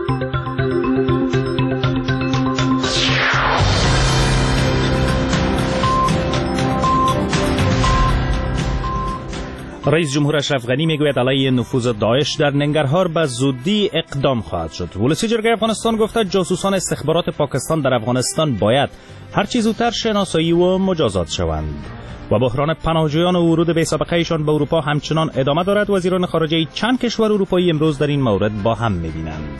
رئیس جمهور اشرف غنی میگوید علیه نفوذ داعش در ننگرهار به زودی اقدام خواهد شد. ولسی جرگه افغانستان گفته جاسوسان استخبارات پاکستان در افغانستان باید هر چه زودتر شناسایی و مجازات شوند. و بحران پناهجویان و ورود بی‌سابقه‌شان به اروپا همچنان ادامه دارد. وزیران خارجه چند کشور اروپایی امروز در این مورد با هم می‌بینند.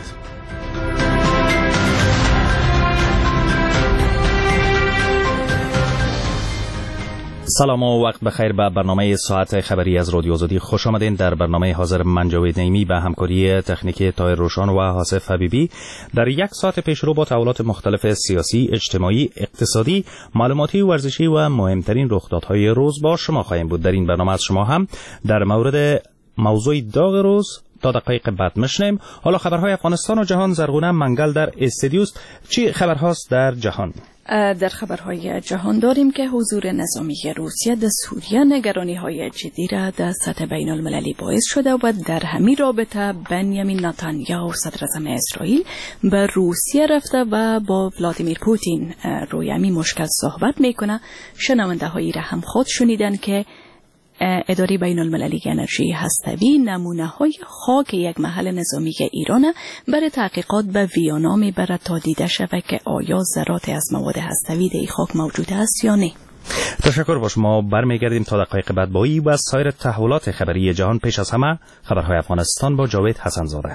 سلام و وقت بخیر به برنامه ساعت خبری از رادیو آزادی خوش آمدین. در برنامه حاضر من جاوید نعیمی به همکاری تکنیکی طاهر روشان و حاسف حبیبی در یک ساعت پیشرو با تحولات مختلف سیاسی، اجتماعی، اقتصادی، معلوماتی، ورزشی و مهمترین رخدادهای روز با شما خواهیم بود. در این برنامه از شما هم در مورد موضوع داغ روز تا دقایق بعد میشنیم. حالا خبرهای افغانستان و جهان. زرغونه منگل در استودیوست. چی خبرهاست در جهان؟ در خبرهای جهان داریم که حضور نظامی روسیه در سوریه نگرانی‌های جدی را در سطح بین المللی باعث شده و در همین رابطه بنیامین نتانیاهو صدر اعظم اسرائیل به روسیه رفته و با ولادیمیر پوتین روی همین مشکل صحبت میکنه. شنونده هایی را هم خود شنیدن که اداره بین المللی انرژی هسته‌ای نمونه های خاک یک محل نظامی ایران برای تحقیقات به ویانا میبرد تا دیده شود که آیا ذرات از مواد هسته‌ای در این خاک موجود است یا نه. تشکر باش. ما برمیگردیم تا دقایق بعد با این و سایر تحولات خبری جهان. پیش از همه خبرهای افغانستان با جاوید حسن‌زاده.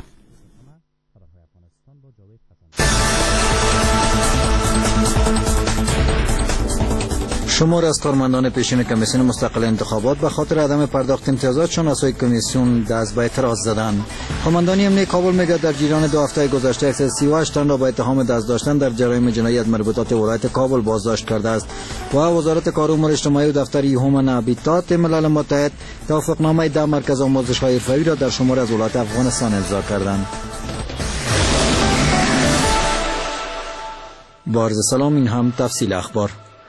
شمار از کارمندان پیشین کمیسیون مستقل انتخابات به خاطر عدم پرداخت امتیازاتشان از سوی کمیسیون دست به اعتراض زدند. قماندانی امنیه کابل میگه در جریان 2 هفته گذشته 138 تن را با اتهام دست داشتن در جرایم جنایی از مربوطات ولایت کابل بازداشت کرده است. و وزارت کار و امور اجتماعی و دفتر هومن هابیتات ملل متحد توافقنامه در مرکز آموزش‌های حرفه‌ای را در شمار از ولایات افغانستان امضا کردند. با عرض سلام، این هم تفصیل اخبار.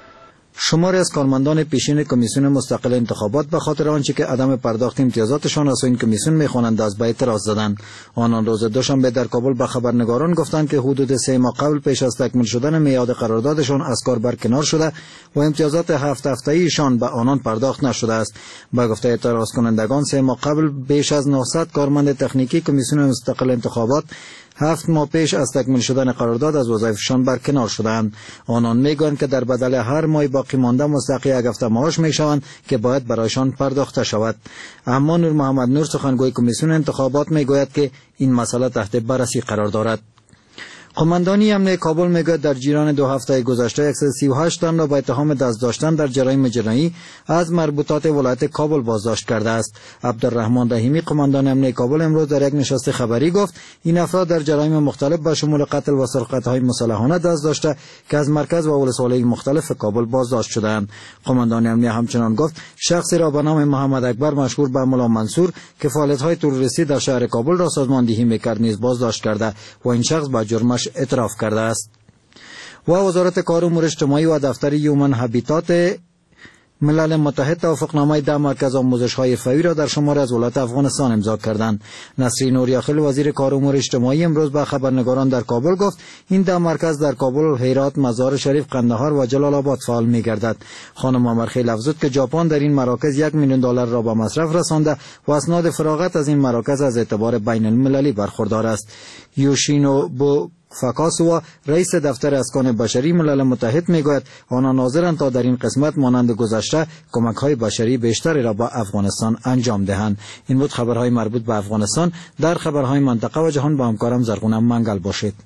شماری از کارمندان پیشین کمیسیون مستقل انتخابات به خاطر آنچه که عدم پرداخت امتیازاتشان از این کمیسیون میخوانند دست به اعتراض زدند. آنان روز دوشنبه در کابل به خبرنگاران گفتند که حدود 3 ماه قبل پیش از تکمیل شدن میعاد قراردادشان از کار برکنار شده و امتیازات 7 هفته‌ایشان به آنان پرداخت نشده است. با گفته اعتراض کنندگان 3 ماه قبل بیش از 900 کارمند تکنیکی کمیسیون مستقل انتخابات 7 ماه پیش از تکمیل شدن قرارداد از وظایفشان برکنار شدند. آنان میگویند که در بدل هر ماه باقی مانده مستحق یک هفته معاش میشوند که باید برایشان پرداخته شود. اما نور محمد نور سخنگوی کمیسیون انتخابات میگوید که این مسئله تحت بررسی قرار دارد. قماندانی امنیه کابل میگوید در جریان 2 هفته گذشته 138 تن را با اتهام دست داشتن در جرایم جنایی از مربوطات ولایت کابل بازداشت کرده است. عبدالرحمن رحیمی قماندان امنیه کابل امروز در یک نشست خبری گفت این افراد در جرایم مختلف به شمول قتل و سرقت‌های مسلحانه دست داشته که از مرکز و ولسوالی مختلف کابل بازداشت شدند. قماندان امنیه همچنان گفت شخصی را به نام محمد اکبر مشهور به ملا منصور که فعالیت‌های تروریستی در شهر کابل را سازماندهی می‌کرد نیز بازداشت کرده و این شخص با جرمش اعتراف کرده است. و وزارت کار و امور اجتماعی و دفتر هومن هابیتات ملل متحد توافقنامه در مرکز آموزش‌های حرفه‌ای را در شمار از ولایات افغانستان امضا کردند. نسرین نوریاخیل وزیر کار و امور اجتماعی امروز به خبرنگاران در کابل گفت این در مرکز در کابل، هرات، مزار شریف، قندهار و جلال آباد فعال می‌گردد. خانم امرخیل افزود که ژاپن در این مراکز $1 میلیون را به مصرف رسانده و اسناد فراغت از این مراکز از اعتبار بین المللی برخوردار است. یوشینو فکاسوا رئیس دفتر اسکان بشری ملل متحد میگوید آنان حاضرند تا در این قسمت مانند گذشته کمک‌های بشری بیشتری را به افغانستان انجام دهند. این بود خبرهای مربوط به افغانستان. در خبرهای منطقه و جهان با همکارم زرغونه منگل باشید.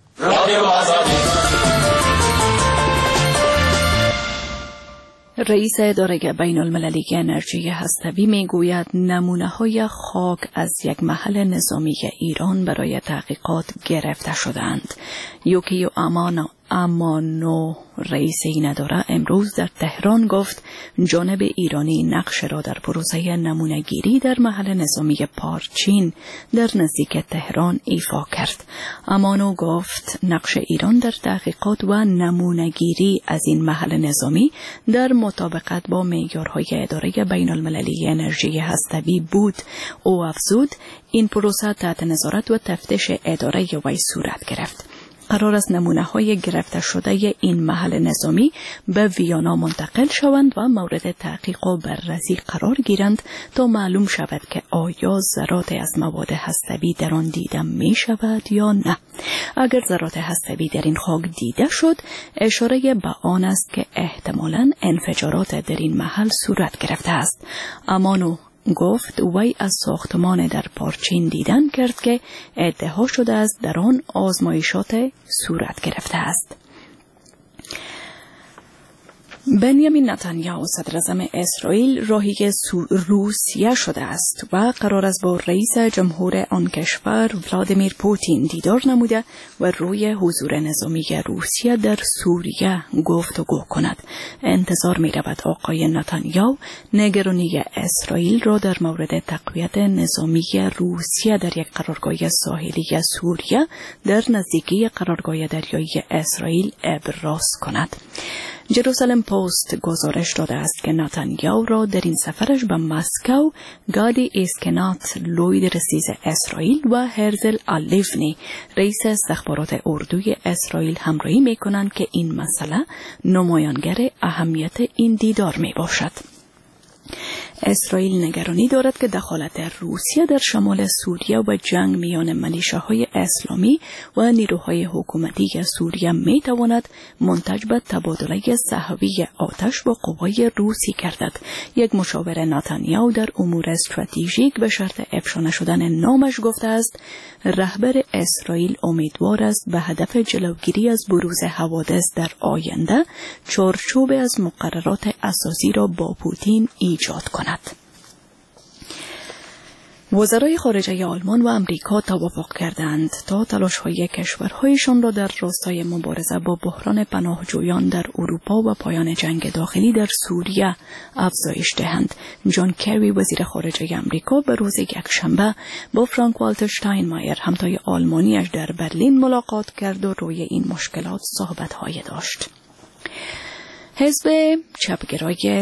رئیس اداره بین المللی انرژی هسته‌ای میگوید نمونه‌های خاک از یک محل نظامی ایران برای تحقیقات گرفته شدند. یوکیو امانو رئیس این اداره امروز در تهران گفت جانب ایرانی نقش را در پروسه نمونه‌گیری در محل نظامی پارچین در نزدیک تهران ایفا کرد. امانو گفت نقش ایران در تحقیقات و نمونه‌گیری از این محل نظامی در مطابقت با معیارهای اداره بین المللی انرژی هسته‌ای بود. او افزود این پروسه تحت نظارت و تفتیش اداره وی صورت گرفت. قرار است نمونه‌های گرفته شده این محل نظامی به ویانا منتقل شوند و مورد تحقیق و بررسی قرار گیرند تا معلوم شود که آیا ذرات از مواد هسته‌ای در آن دیده می شود یا نه. اگر ذرات هسته‌ای در این خاک دیده شد، اشاره به آن است که احتمالاً انفجارات در این محل صورت گرفته است. امانو گفت وی از ساختمان در پارچین دیدن کرد که ادعا شده است در آن آزمایشات صورت گرفته است. بنیامین نتانیاهو صدر اعظم اسرائیل راهی روسیه شده است و قرار است با رئیس جمهور آن کشور ولادیمیر پوتین دیدار نموده و روی حضور نظامی روسیه در سوریه گفتگو کند. انتظار می رود آقای نتانیاهو نگرانی اسرائیل را در مورد تقویت نظامی روسیه در یک قرارگاه ساحلی سوریه در نزدیکی قرارگاه دریایی اسرائیل ابراز کند. جروسالم پست گزارش داده است که نتانیاهو را در این سفرش به مسکو گادی اسکنات لوید رئیس اسرائیل و هرزل آلیونی رئیس استخبارات اردوی اسرائیل همراهی می کنند که این مسئله نمایانگر اهمیت این دیدار می باشد. اسرائیل نگرانی دارد که دخالت روسیه در شمال سوریه و جنگ میان ملیشه‌های اسلامی و نیروهای حکومتی سوریه می تواند منتج به تبادله صحوی آتش با قوای روسی گردد. یک مشاور نتانیاهو در امور استراتژیک به شرط افشا نشدن نامش گفته است رهبر اسرائیل امیدوار است به هدف جلوگیری از بروز حوادث در آینده چارچوب از مقررات اساسی را با پوتین ایجاد کند. وزرای خارجه آلمان و امریکا توافق کردند تا تلاش‌های کشورهایشان را در راستای مبارزه با بحران پناهجویان در اروپا و پایان جنگ داخلی در سوریه افزایش دهند. جان کری وزیر خارجه امریکا به روز یکشنبه با فرانک والتر شتاینمایر همتای آلمانیش در برلین ملاقات کرد و روی این مشکلات صحبت‌های داشت. حزب چپگرای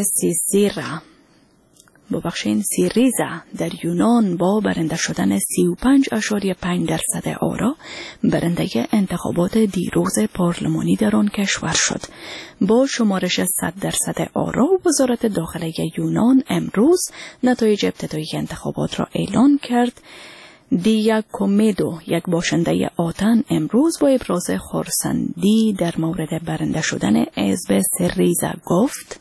سیریزا در یونان با برنده شدن 35.5% آرا برنده انتخابات دیروز پارلمانی در آن کشور شد. با شمارش 100% آرا وزارت داخله یونان امروز نتایج ابتدایی انتخابات را اعلان کرد. دیاکومدو یک باشنده آتن امروز با ابراز خرسندی در مورد برنده شدن حزب سیریزا گفت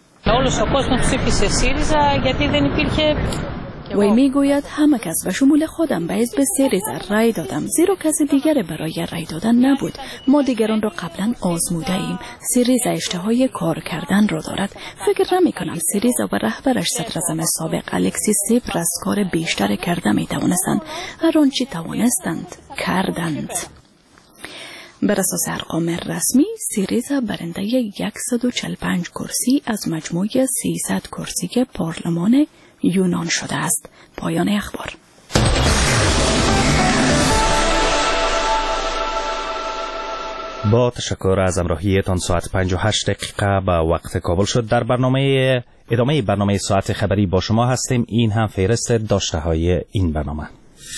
وی میگوید همه کس و شمول خودم به حزب سیریزا رای دادم زیرا کسی دیگر برای رای دادن نبود. ما دیگران را قبلا آزموده ایم. سیریزا اشتهای کار کردن را دارد. فکر نمی کنم سیریزا و رهبرش صدراعظم سابق الکسیس سیپراس کار بیشتر کرده می توانستند. هر آنچه توانستند کردند. بر اساس ارقام رسمی سیریزا برنده 145 کرسی از مجموع 300 کرسی پارلمان یونان شده است. پایان اخبار. با تشکر از همراهیتان. ساعت 58 دقیقه به وقت کابل شد. در ادامه برنامه ساعت خبری با شما هستیم. این هم فهرست داشته های این برنامه.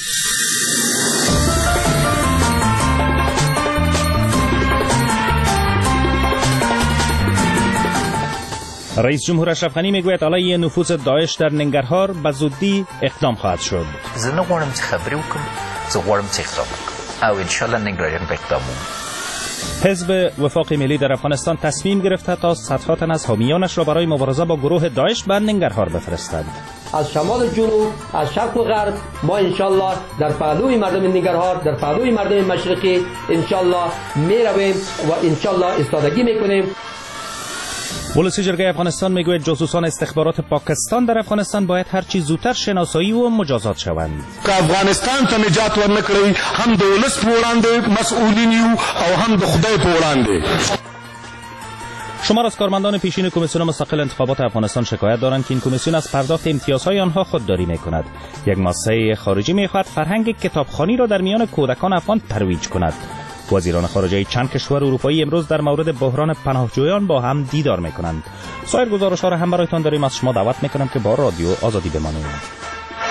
رئیس جمهور اشرف غنی میگوید علیه نفوذ داعش در ننگرهار به زودی اقدام خواهد شد. زه نه غواړم چې خبرې وکړم، زه غواړم چې اقدام وکړم او انشالله ننګرهاریان به اقدام وکړي. حزب وفاق ملی در افغانستان تصمیم گرفته تا صدها تن از حامیانش را برای مبارزه با گروه داعش به ننگرهار بفرستد. از شمال و جنوب، از شرق و غرب ما انشالله در پهلوی مردم ننگرهار، در پهلوی مردم مشرقی انشالله می رویم و انشالله ایستادگی میکنیم. ولسی جرگه افغانستان میگوید جاسوسان استخبارات پاکستان در افغانستان باید هر چی زودتر شناسایی و مجازات شوند. که افغانستان ته نجات ورنکړي هم د ولس په وړاندې مسئولین یو او هم د خدای په وړاندې. شمار از کارمندان پیشین کمیسیون مستقل انتخابات افغانستان شکایت دارند که این کمیسیون از پرداخت امتیازهای آنها خودداری میکند. یک مؤسسه خارجی میخواهد فرهنگ کتابخوانی را در میان کودکان افغان ترویج کند. وزیران خارجه چند کشور اروپایی امروز در مورد بحران پناهجویان با هم دیدار میکنند. سایر گزارش‌ها را هم برایتان داریم. از شما دعوت میکنم که با رادیو آزادی بمانید.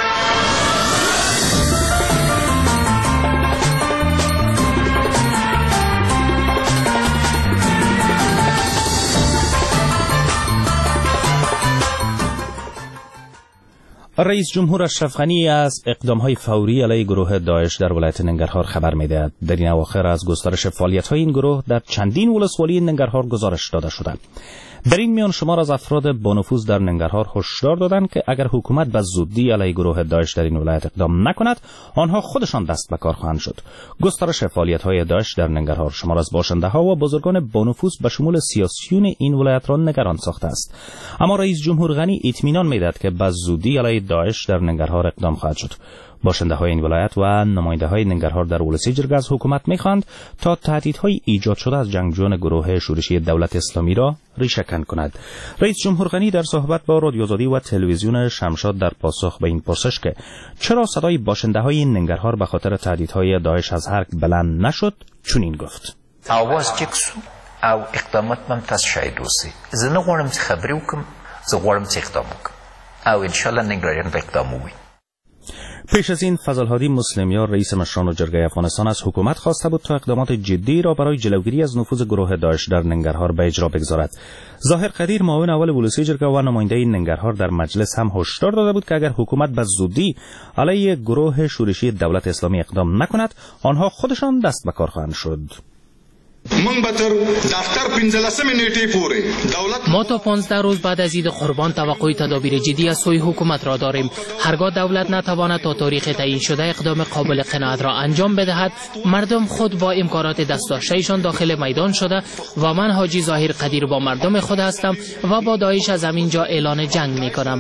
رئیس جمهور اشرف غنی از اقدام‌های فوری علیه گروه داعش در ولایت ننگرهار خبر می‌دهد. در این اواخر از گسترش فعالیت‌های این گروه در چندین ولسوالی ننگرهار گزارش داده شده. در این میان شمار از افراد با نفوذ در ننگرهار هشدار دادند که اگر حکومت به زودی علیه گروه داعش در این ولایت اقدام نکند، آنها خودشان دست به کار خواهند شد. گسترش فعالیت‌های داعش در ننگرهار شمار از باشنده‌ها و بزرگان با نفوذ به شمول سیاسیون این ولایت را نگران ساخته است. اما رئیس جمهور غنی اطمینان می‌دهد که به زودی علیه داعش در ننگرهار اقدام خواهد شد. باشنده‌های این ولایت و نماینده‌های ننگرهار در ولسی جرگه از حکومت می‌خواهند تا تهدیدهای ایجاد شده از جنگجویان گروه شورشی دولت اسلامی را ریشه‌کن کند. رئیس جمهور غنی در صحبت با رادیو آزادی و تلویزیون شمشاد در پاسخ به این پرسش که چرا صدای باشنده‌های ننگرهار به خاطر تهدیدهای داعش از حرک بلند نشد، چنین گفت: آواز جکسو او اقدامات ممتاز شاید وسی. زه نه غواړم چې خبرې وکړم، زه غواړم چې اقدام وکړم او ان شاء الله ننګرهاریان به اقدام وکړي. پیش از این فضل‌هادی مسلمیار رئیس مشران جرگه افغانستان از حکومت خواسته بود تا اقدامات جدی را برای جلوگیری از نفوذ گروه داعش در ننگرهار به اجرا بگذارد. ظاهر قدیر معاون اول ولسی جرگه و نماینده ننگرهار در مجلس هم هشدار داده بود که اگر حکومت به زودی علیه گروه شورشی دولت اسلامی اقدام نکند، آنها خودشان دست به کار خواهند شد. ما تا 15 روز بعد از عید قربان توقع تدابیر جدی از سوی حکومت را داریم. هرگاه دولت نتواند تا تاریخ تعیین شده اقدام قابل قناعت را انجام بدهد، مردم خود با امکانات دست داشته‌شان داخل میدان شده و من حاجی ظاهر قدیر با مردم خود هستم و با داعش از همینجا اعلان جنگ می‌کنم.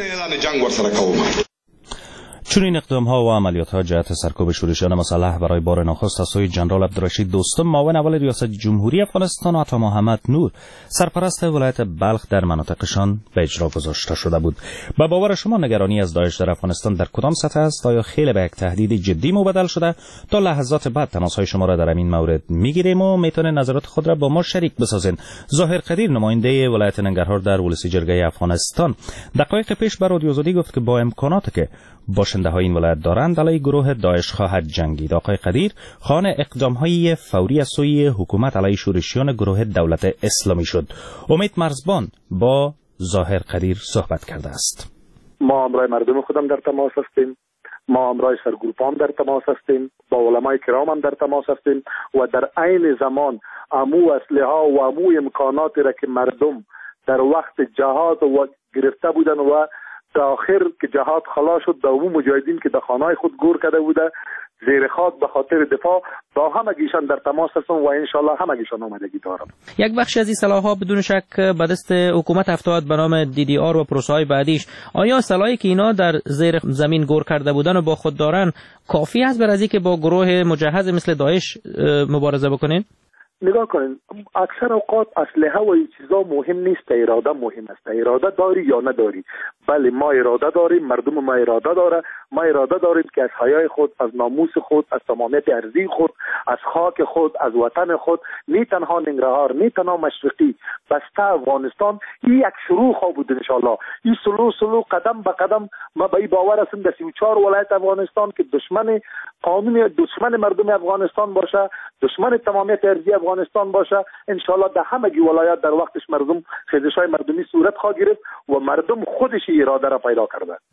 چون این اقدام‌ها و عملیات‌ها جهت سرکوب شورشیان مسلح برای بار نخست از سوی جنرال عبدالرشید دوستم معاون اول ریاست جمهوری افغانستان و عطا محمد نور سرپرست ولایت بلخ در مناطقشان به اجرا گذاشته شده بود. به باور شما نگرانی از داعش در افغانستان در کدام سطح است؟ آیا خیلی به یک تهدید جدی مبدل شده؟ تا لحظات بعد تماس‌های شما را در این مورد می‌گیریم و میتونید نظرات خود را با ما شریک بسازین. ظاهر قدیر نماینده ولایت ننگرهار در ولسی جرگه افغانستان دقایق پیش به رادیو آزادی گفت که با امکاناتی که باشنده‌های این ولایت دارند علیه گروه داعش خواهد جنگید. آقای قدیر خواهان اقدام‌های فوری از سوی حکومت علیه شورشیان گروه دولت اسلامی شد. امید مرزبان با ظاهر قدیر صحبت کرده است. ما همراه مردم خودم در تماس هستیم، ما همراه سرگروپام در تماس هستیم، با علمای کرام هم در تماس هستیم و در عین زمان امو اسلحه و امو امکاناتی را که مردم در وقت جهاد و گرفته بودن و تا آخر که جهاد خلاص شد، دا اون مجاهدین که در خانه‌های خود گور کرده بوده زیر خاک به خاطر دفاع، با همگیشان در تماس هستم و انشالله همگیشان آمادگی دارم. یک بخش از این سلاح‌ها بدون شک به دست حکومت افتاد به نام DDR و پروسه‌های بعدیش. آیا سلاحی که اینا در زیر زمین گور کرده بودن و با خود دارن کافی است برای اینکه با گروه مجهز مثل داعش مبارزه بکنین؟ نگاه کنین، اکثر اوقات اسلحه و این چیزا مهم نیست، اراده مهم است. اراده داری یا نداری؟ بله ما اراده داریم، مردم ما اراده داره، ما اراده داریم که از حیای خود، از ناموس خود، از تمامیت ارضی خود، از خاک خود، از وطن خود، نه تنها ننگرهار، نه تنها مشرقی، بسته افغانستان این یک شروع خواه بود انشالله. این سلو قدم به قدم ما به این باور هستیم در 34 ولایت افغانستان که دشمن قانون، دشمن مردم افغانستان باشه، دشمن تمامیت ارضی افغانستان باشه، انشالله در همگی ولایت در وقتش مردم خیزش‌های مردمی صورت خواهد گرفت و مردم خودش اراده را پیدا کرده.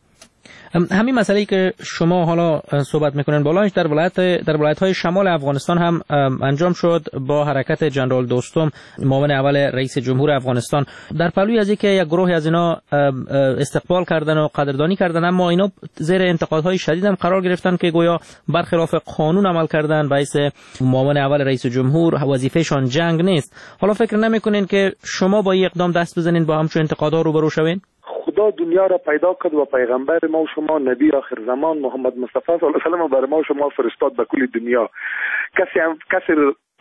همین مسئله‌ای که شما حالا صحبت میکنین بالاش در ولایت‌های شمال افغانستان هم انجام شد با حرکت جنرال دوستم معاون اول رئیس جمهور افغانستان. در پهلوی از اینکه یک گروه از اینا استقبال کردن و قدردانی کردن، اما اینا زیر انتقادهای شدید هم قرار گرفتن که گویا برخلاف قانون عمل کردن. باعث معاون اول رئیس جمهور وظیفه‌شان جنگ نیست. حالا فکر نمی‌کنین که شما با این اقدام دست بزنین با همچون انتقادها روبرو شوین؟ خدا دنیا را پیدا کرد و پیغمبر ما و شما نبی آخر زمان محمد مصطفی صلی الله علیه و سلم بر ما و شما فرستاد به کل دنیا. کسی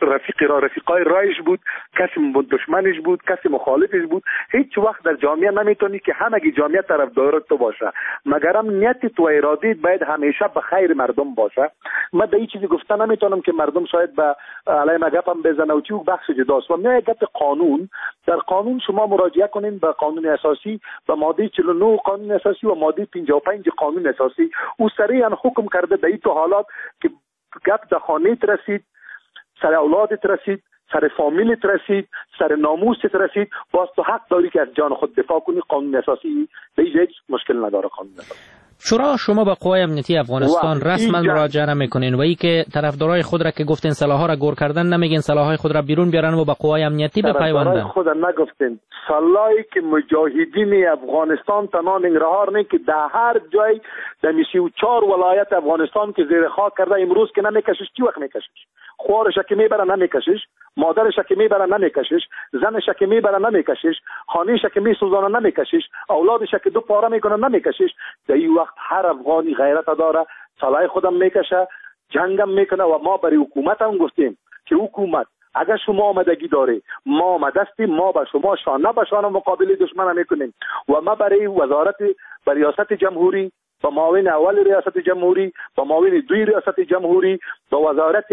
رفیقای رایش بود، کسی دشمنش بود، کسی مخالفش بود. هیچ وقت در جامعه نمیتونی که همگی جامعه طرفدار تو باشه، مگرم نیت تو ارادی باید همیشه به خیر مردم باشه. من به این چیزی گفته نمیتونم که مردم شاید به علی مگپم بزنه و چی بخش جداست. و میای گپ قانون، در قانون شما مراجعه کنین به قانون اساسی، به ماده 49 قانون اساسی و ماده 55 قانون اساسی. او صریحا حکم کرده در این تو حالات که گپ در خانه رسید، سر اولادت رسید، سر فامیلت رسید، سر ناموست رسید، باز تو حق داری که از جان خود دفاع کنی. قانون اساسی به هیچ مشکل نداره. قانون اساسی چرا شما با قوای امنیتی افغانستان رسما مراجعه نمیکنین و ای که طرفدارای خود را که گفتین سلاح‌ها را گور کردن نمیگین سلاح‌های خود را بیرون بیارن و با قوای امنیتی بپیوندن؟ خود نگفتین. سلاحی که مجاهدین افغانستان تنها ننگرهار نه که در هر جای در 34 ولایت افغانستان که زیر خاک کرده امروز که نمیکشش، چی وقت میکشش؟ خوارش که میبره نمیکشش، مادرش که میبره نمیکشش، زنش که میبره نمیکشش، خانهش که میسوزانه نمیکشش، اولادش که دو پاره میکنه نمیکشش. در این وقت هر افغانی غیرت داره، سلاح خودم میکشه، جنگم میکنه. و ما برای حکومت هم گفتیم که حکومت اگر شما آمدگی داره، ما آمدستیم، ما به شما شانه به شانه مقابل دشمن میکنیم. و ما برای وزارت ریاست جمهوری، با معاون اول ریاست جمهوری، با معاون دوی ریاست جمهوری، با وزارت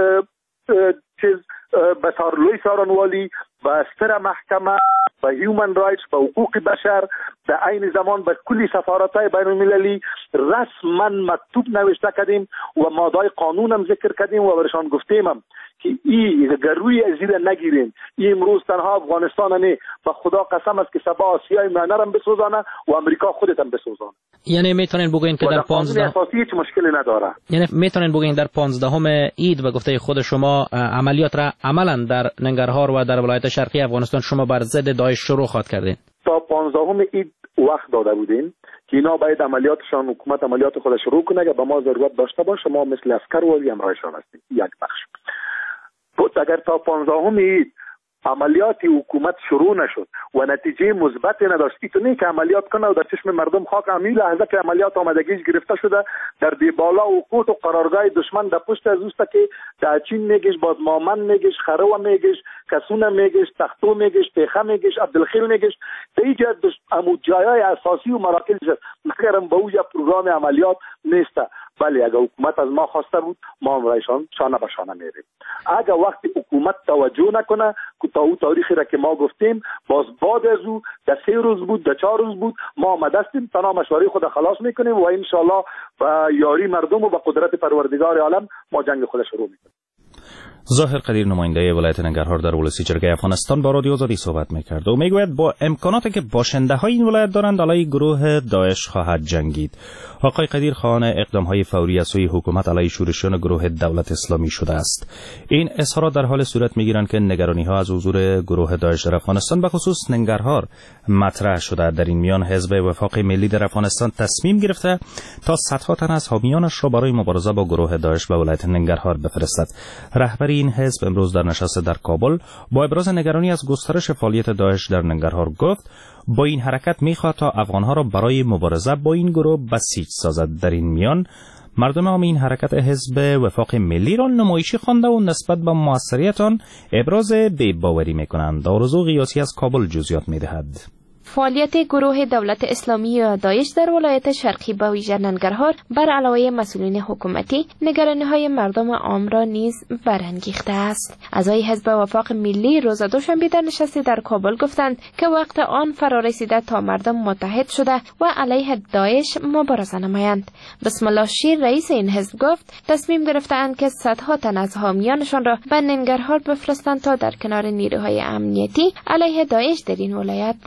بسارلوی سارانوالی، با استر محکمه، با هیومن رایتس، با حقوق بشر، در عین زمان با کلی سفارت‌های بین المللی رسما مکتوب نوشته کردیم و ماده قانون هم ذکر کردیم و برشان گفتیم هم که این گروی ازیده نگیرین. این امروز تنها افغانستان نه، به خدا قسم است که سبا آسیای منر هم بسوزانه و امریکا خودت هم بسوزانه. یعنی میتونین بگین که در 15 اساسی هیچ مشکلی نداره. یعنی میتونین بگین در 15 عید به گفته خود شما عملیات را عملا در ننگرهار و در ولایت شرقی افغانستان شما بر ضد داعش شروع خواهد کردین. تا 15 عید وقت داده بودین که اینا باید عملیاتشان، حکومت عملیات خودش شروع کنه. اگر به ما ضرورت داشته باشه ما مثل عسکر و همراهشان هستیم. یک بخش بود. اگر تا 15 عید عملیات حکومت شروع نشد و نتیجه مثبت نداشت، اینطوری که عملیات کنه و در چشم مردم خاک همین لحظه که عملیات آمادگیش گرفته شده در دیبالا و کوت و قرارگاه دشمن در پشت از اوست که داچین میگش، بادمامن میگش، خرو میگش، کسونه میگش، تختو میگش، پیخه میگش، عبدالخیل میگش، در اینجا جایای اساسی و مراکز مگرم به اوجا پروگرام عملیات نیسته. بله اگر حکومت از ما خواسته بود ما هم رایشان شانه به شانه میریم. اگر وقتی حکومت توجه نکنه که تا او تاریخی را که ما گفتیم باز بعد از او در 3 روز بود، در 4 روز بود، ما آمدستیم تنها مشوره خود خلاص میکنیم و انشالله با یاری مردم و با قدرت پروردگار عالم ما جنگ خود شروع میکنیم. ظاهر قدیر نماینده ولایت ننگرهار در ولسی جرگه افغانستان با رادیو آزادی صحبت میکرد و میگوید با امکاناتی که باشنده های این ولایت دارند علیه گروه داعش خواهد جنگید. آقای قدیر خواهان اقدام های فوری از سوی حکومت علیه شورشیان گروه دولت اسلامی شده است. این اظهارات در حال صورت میگیرند که نگرانی ها از حضور گروه داعش در افغانستان به خصوص ننگرهار مطرح شده. در این میان حزب وفاق ملی در افغانستان تصمیم گرفته تا صدها تن از حامیانش را برای مبارزه با گروه داعش به ولایت ننگرهار بفرستد. رهبر این حزب امروز در نشست در کابل با ابراز نگرانی از گسترش فعالیت داعش در ننگرهار گفت با این حرکت میخواد تا افغانها را برای مبارزه با این گروه بسیج سازد. در این میان مردم هم این حرکت حزب وفاق ملی را نمایشی خوانده و نسبت به موثریت آن ابراز بی‌باوری میکنند. آرزو غیاثی از کابل جزئیات میدهد. فعالیت گروه دولت اسلامی یا داعش در ولایت شرقی به ویژه ننگرهار بر علاوه مسئولین حکومتی نگرانی‌های مردم عام را نیز برانگیخته است. اعضای حزب وفاق ملی روز دوشنبه در نشستی در کابل گفتند که وقت آن فرا رسیده تا مردم متحد شده و علیه داعش مبارزه نمایند. بسم الله شیر رئیس این حزب گفت تصمیم گرفته‌اند که صدها تن از حامیانشان را به ننگرهار بفرستند تا در کنار نیروهای امنیتی علیه داعش در این ولایت مبارزه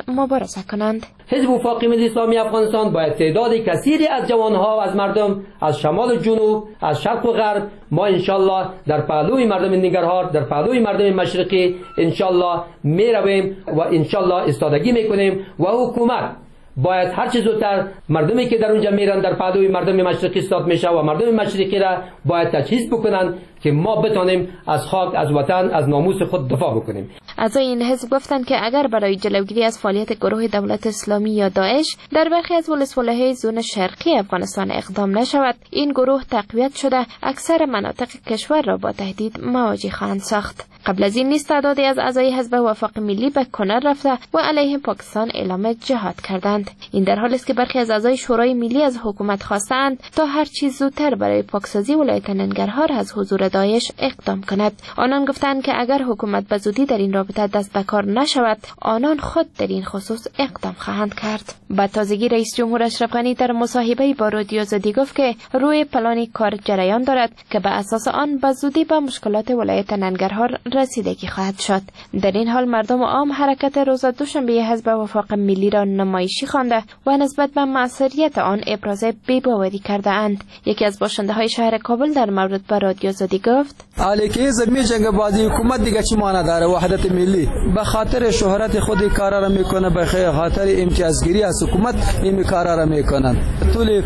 مبارزه کنند. حزب وفاق ملی اسلامی افغانستان باید تعداد کثیری از جوانها و از مردم از شمال و جنوب، از شرق و غرب، ما انشالله در پهلوی مردم ننگرهار، در پهلوی مردم مشرقی انشالله می رویم و انشالله استادگی میکنیم و حکومت باید هر چه زودتر مردمی که در اونجا میرن در پهلوی مردم مشرقی استاد میشه و مردم مشرقی را باید تجهیز بکنن که ما بتانیم از خاک، از وطن، از ناموس خود دفاع بکنیم. اعضای این حزب گفتند که اگر برای جلوگیری از فعالیت گروه دولت اسلامی یا داعش در برخی از ولسوالی‌های زون شرقی افغانستان اقدام نشود، این گروه تقویت شده اکثر مناطق کشور را با تهدید مواجه خواهند ساخت. قبل از این نیز تعدادی از اعضای حزب وفاق ملی به کنر رفته و علیه پاکستان اعلام جهاد کردند. این در حالی است که برخی از اعضای شورای ملی از حکومت خواستند تا هر چیز زودتر برای پاکسازی ولایت ننگرهار از حضور داعش اقدام کند. آنان گفتند که اگر حکومت به زودی در این رابطه دست به کار نشود، آنان خود در این خصوص اقدام خواهند کرد. با تازگی رئیس جمهور اشرف غنی در مصاحبه با رادیو آزادی گفت که روی پلانی کار جریان دارد که به اساس آن به زودی به مشکلات ولایت ننگرهار رسیدگی خواهد شد. در این حال مردم عام حرکت روز دوشنبه حزب وفاق ملی را نمایشی خوانده و نسبت به موثریت آن ابراز بی‌باوری کرده اند. یکی از باشنده های شهر کابل در مورد با رادیو آزادی گفت: علیکه زمین جنگ بازی حکومت دیگه چی معنی داره؟ وحدت ملی به خاطر شهرت خود کارا را میکنه، به خاطر امتیازگیری از حکومت این کارا را میکنن. طول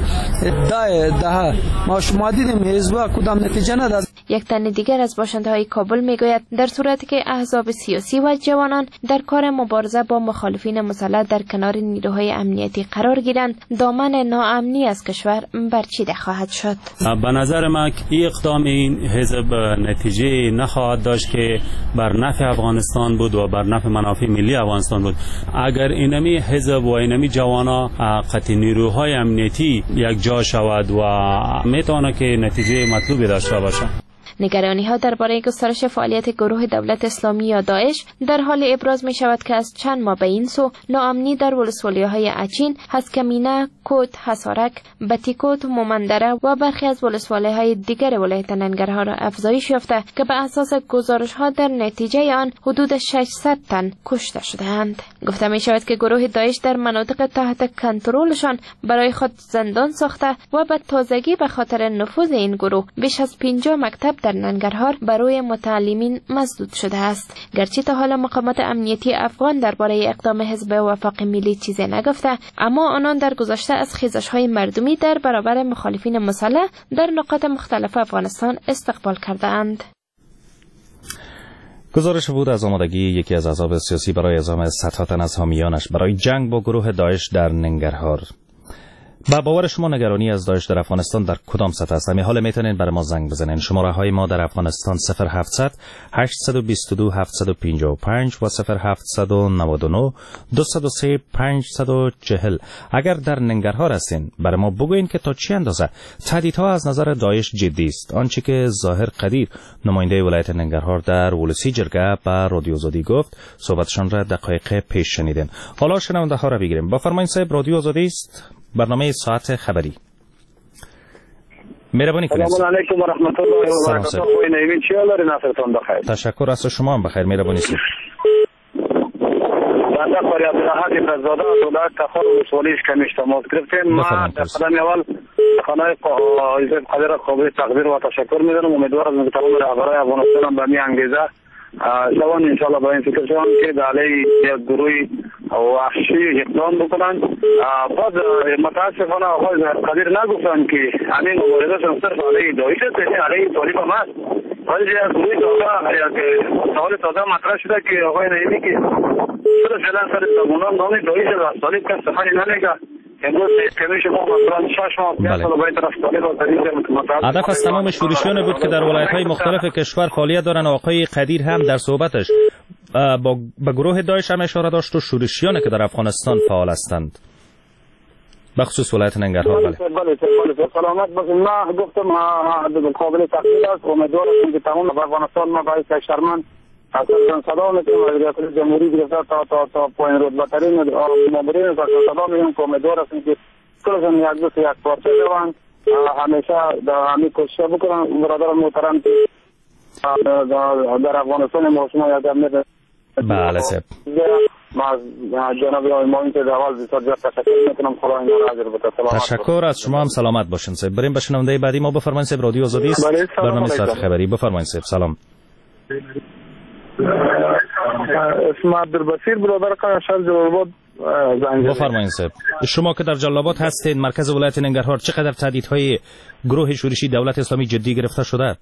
ده ما شما دیدیم حزب کدام نتیجه نداد. یک تن دیگر از باشنده های کابل میگوید در صورتی که احزاب سیاسی و جوانان در کار مبارزه با مخالفین مسلح در کنار نیروهای امنیتی قرار گیرند، دامن ناامنی از کشور برچیده خواهد شد. به نظر من این اقدام این حزب نتیجه نخواهد داشت که بر نفع افغانستان بود و بر نفع منافع ملی افغانستان بود. اگر اینمی حزب و اینمی جوانا قطع نیروهای امنیتی یک جا شود و میتونه که نتیجه مطلوبی داشته باشه. نگرانی ها درباره گسترش فعالیت گروه دولت اسلامی یا داعش در حال ابراز می شود که از چند ماه به این سو ناامنی در ولسوالی‌های اچین، هسکمینه، کوت، حصارک، بتیکوت، مومندره و برخی از ولسوالی‌های دیگر ولایت ننگرهار افزایش یافته که به اساس گزارش‌ها در نتیجه آن حدود 600 تن کشته شده‌اند. گفته می شود که گروه داعش در مناطق تحت کنترلشان برای خود زندان ساخته و به تازگی به خاطر نفوذ این گروه بیش از 50 مکتب در ننگرهار برای متعلمین مسدود شده است. گرچه تا حالا مقامات امنیتی افغان درباره اقدام حزب وفاق ملی چیزی نگفته، اما آنان در گذشته از خیزش‌های مردمی در برابر مخالفین مسلح در نقاط مختلف افغانستان استقبال کرده‌اند. گزارش بود از آمادگی یکی از احزاب سیاسی برای اعزام صدها تن از حامیانش برای جنگ با گروه داعش در ننگرهار. با باور شما نگرانی از داعش در افغانستان در کدام سطح است؟ حال میتونین برای ما زنگ بزنین. شماره های ما در افغانستان 0700 822 755 و 0799 203 540. اگر در ننگرهار هستین برای ما بگوین که تا چه اندازه تهدیدها از نظر داعش جدی است. آنچه که ظاهر قدیر نماینده ولایت ننگرهار در ولسی جرگه با رادیو آزادی گفت، صحبتشان را دقایق پیش شنیدین. حالا شنونده ها را بگیریم. با فرمایید صاحب، رادیو آزادی است، برنامه ساعت خبری. مهربانی کنید. سلام علیکم و رحمت الله و برکاته. خوبی نمی‌بینید؟ چه حالی؟ ناصرتون بخیر. تشکر از شما هم بخیر. مهربانی است. بنده فریاد عبدالحق ابرزاده از ولایت تخار ولسوالیش کمیش تماس گرفتیم. ما در قدم اول خانه حزب قادر قابل تقدیر و تشکر می‌دارم. امیدوارم که تمام رهبران افغانستان به می انگیزه شوان انشاءالله با این فکر شوان که در علیه یک گروه وحشی اقدام بکنن. باز متاسفانه آقای قدیر نگفتن که همین مبارزه صرف علیه داعش است، علیه طالب هم است. ولی یک گروه سوال تازه مطرح شده که آقای نعیمی که چرا فعلا سر سامونان نام داعش است، طالب کس سخنی نمیگه. هدف از تمام شورشیان بود که در ولایت‌های مختلف کشور فعالیت دارند. آقای قدیر هم در صحبتش با گروه داعش هم اشاره داشت و شورشیانی که در افغانستان فعال هستند، بخصوص ولایت ننگرهار. بله سلامت باشید. ما گفتم قابل تقدیر است. امیدوارم که تمام افغانستان ما باید شرمن اصلا صدا میکنیم از ریاست جمهوری گرفته تا پایین رتبه ترین مامورین صدا میگم که امیدوار هستیم که کلشون یک دوست یک پارچه روند، همیشه همین کوشش بکنن. برادران محترم در افغانستان ما شما یادم میده. بله صاحب. ما از جناب آقای معاون که اول بسیار زیاد تشکر میکنم. خدا اینا را اجر بده. تشکر از شما هم. سلامت باشین صاحب. بریم به شنونده بعدی. ما بفرمایید صاحب. رادیو آزادی است، برنامه ساعت خبری. بفرمایید صاحب. سلام. اسم عبدالبصیر برادر قرن شهر جلال‌آباد زنگ. بفرمایید صاحب. شما که در جلال‌آباد هستید، مرکز ولایت ننگرهار، چقدر تهدیدهای گروه شورشی دولت اسلامی جدی گرفته شده؟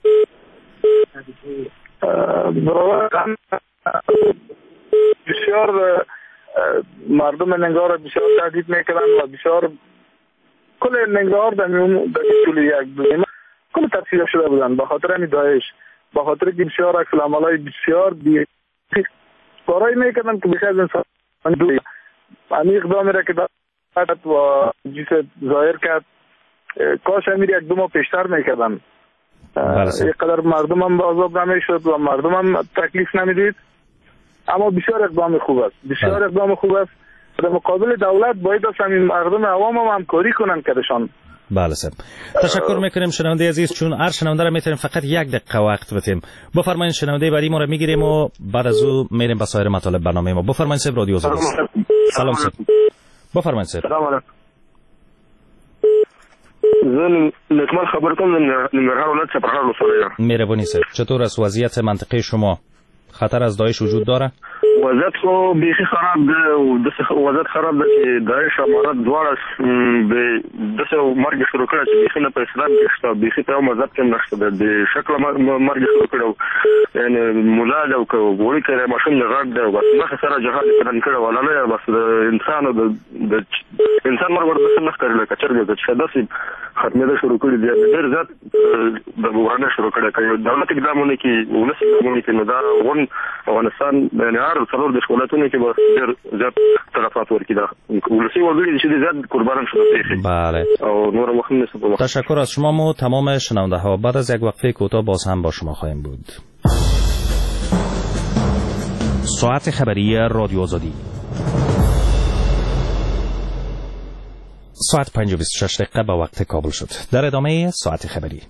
بسیار مردم ننگرهار بسیار تهدید میکردن و بسیار کل ننگرهار در طول یک دو نیمه کل تفسیر شده بودن به خاطر همین داعش، به خاطر که بسیار عکس العملای بسیار کارایی میکردن که بخیر از انسان همین اقدامی را که داد و جیس ظاهر کرد کاش همین یک دو ماه پیشتر میکردن. یک قدر مردم هم به عذاب نمیشد و مردم هم تکلیف نمیدید. اما بسیار اقدام خوب است، بسیار اقدام خوب است. در مقابل دولت باید از همین مردم عوام هم همکاری کنن کدشان. بله صاحب. تشکر میکنیم شنونده عزیز. چون هر شنونده را میتونیم فقط یک دقیقه وقت بدیم. بفرمایید شنونده بعدی ما را میگیریم و بعد از او میریم به سایر مطالب برنامه ما. بفرمایید صاحب. رادیو آزادی. سلام صاحب. بفرمایید صاحب. سلام علیکم. زن نکمل خبر کوم ننګرهار ولایت چپرهار ولسوالۍ. مهرباني صاحب. چطور است وضعیت منطقه شما؟ خطر از داعش وجود داره؟ وضعیت خو بیخي خراب ده او دغه وضعیت خراب ده چې داعش امارات دواړه به دغه مرګ شروع کړ چې بیخي نه په اسلام کې شته، بیخي په مذهب کې نشته د شکل مرګ شروع کړو. یعنی مولا ده او وړي کړه ماشوم نه غړ ده بس مخه سره جهاد کړن کړه ولا نه بس انسان د انسان مرګ ورته نه کړل کچرګه د شداسي ختمه شروع کړی دی ډېر زیات د بحران شروع کړه کوي دولت اقدامونه کې ولس اقدامونه کې نو دا افغانستان د نهار څلور د ولایتونو کې به ډېر زیات تلفات ورکړي دا ولسی وګړي چې زیات قربانان شده. بله. او نور وخت نسبت. تشکر از شما و تمام شنونده ها. بعد از یک وقفه کوتاه باز هم با شما خواهیم بود. ساعت خبری رادیو آزادی. ساعت 5:26 دقیقه به وقت کابل شد. در ادامه ساعت خبری.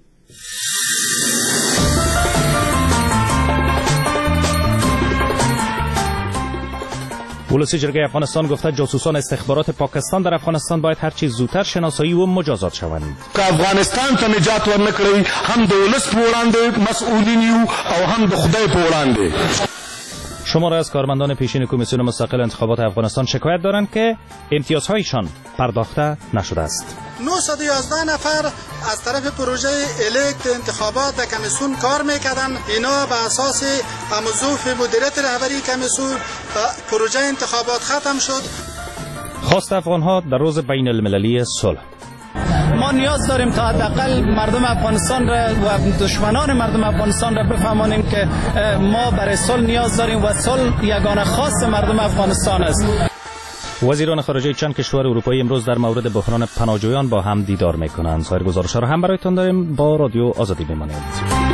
ولسی جرگه افغانستان گفته جاسوسان استخبارات پاکستان در افغانستان باید هر چیز زودتر شناسایی و مجازات شوند. که افغانستان ته نجات ورنکړي هم د ولس په وړاندې مسئولین یو او هم د خدای په وړاندې. شماره از کارمندان پیشین کمیسیون مستقل انتخابات افغانستان شکایت دارند که امتیازهایشان پرداخته نشده است. 911 نفر از طرف پروژه الکت انتخابات در کمیسیون کار میکردن. اینا به اساس موضوع مدیریت رهبری کمیسیون پروژه انتخابات ختم شد. خواست افغانها در روز بین المللی صلح. ما نیاز داریم تا حداقل مردم افغانستان را و دشمنان مردم افغانستان را بفهمانیم که ما برای صلح نیاز داریم و صلح یگانه خاص مردم افغانستان است. وزیران خارجه چند کشور اروپایی امروز در مورد بحران پناهجویان با هم دیدار میکنند. سایر گزارش‌ها را هم برایتان داریم. با رادیو آزادی بمانید.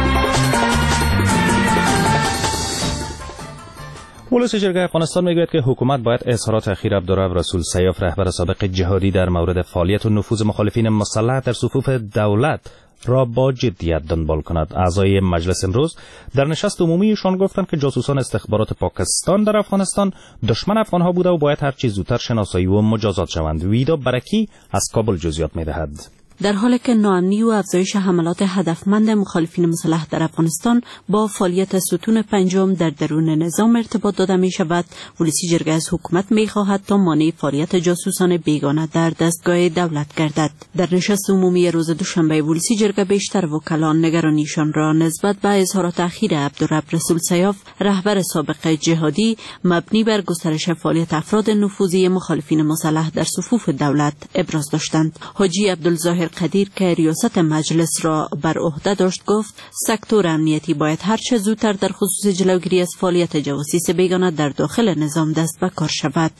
ولس جرگه افغانستان میگوید که حکومت باید اظهارات اخیر عبدالرب رسول سیاف رهبر سابق جهادی در مورد فعالیت و نفوذ مخالفین مسلح در صفوف دولت را با جدیت دنبال کند. اعضای مجلس امروز در نشست عمومیشان گفتند که جاسوسان استخبارات پاکستان در افغانستان دشمن افغانها بوده و باید هر چیز زودتر شناسایی و مجازات شوند. ویدا برکی از کابل جزئیات می‌دهد. در حالی که ناامنی و افزایش حملات هدفمند مخالفین مسلح در افغانستان با فعالیت ستون پنجم در درون نظام ارتباط داده می شود، ولسی جرگه از حکومت می خواهد تا مانع فعالیت جاسوسان بیگانه در دستگاه دولت گردد. در نشست عمومی روز دوشنبه ولسی جرگه بیشتر وکلان نگرانیشان را نسبت به اظهارات اخیر عبدالرب رسول سیاف رهبر سابق جهادی مبنی بر گسترش فعالیت افراد نفوذی مخالفین مسلح در صفوف دولت ابراز داشتند. حاجی عبدالظاهر قدیر که ریاست مجلس را بر عهده داشت گفت سکتور امنیتی باید هر چه زودتر در خصوص جلوگیری از فعالیت جواسیس بیگانه در داخل نظام دست به کار شود.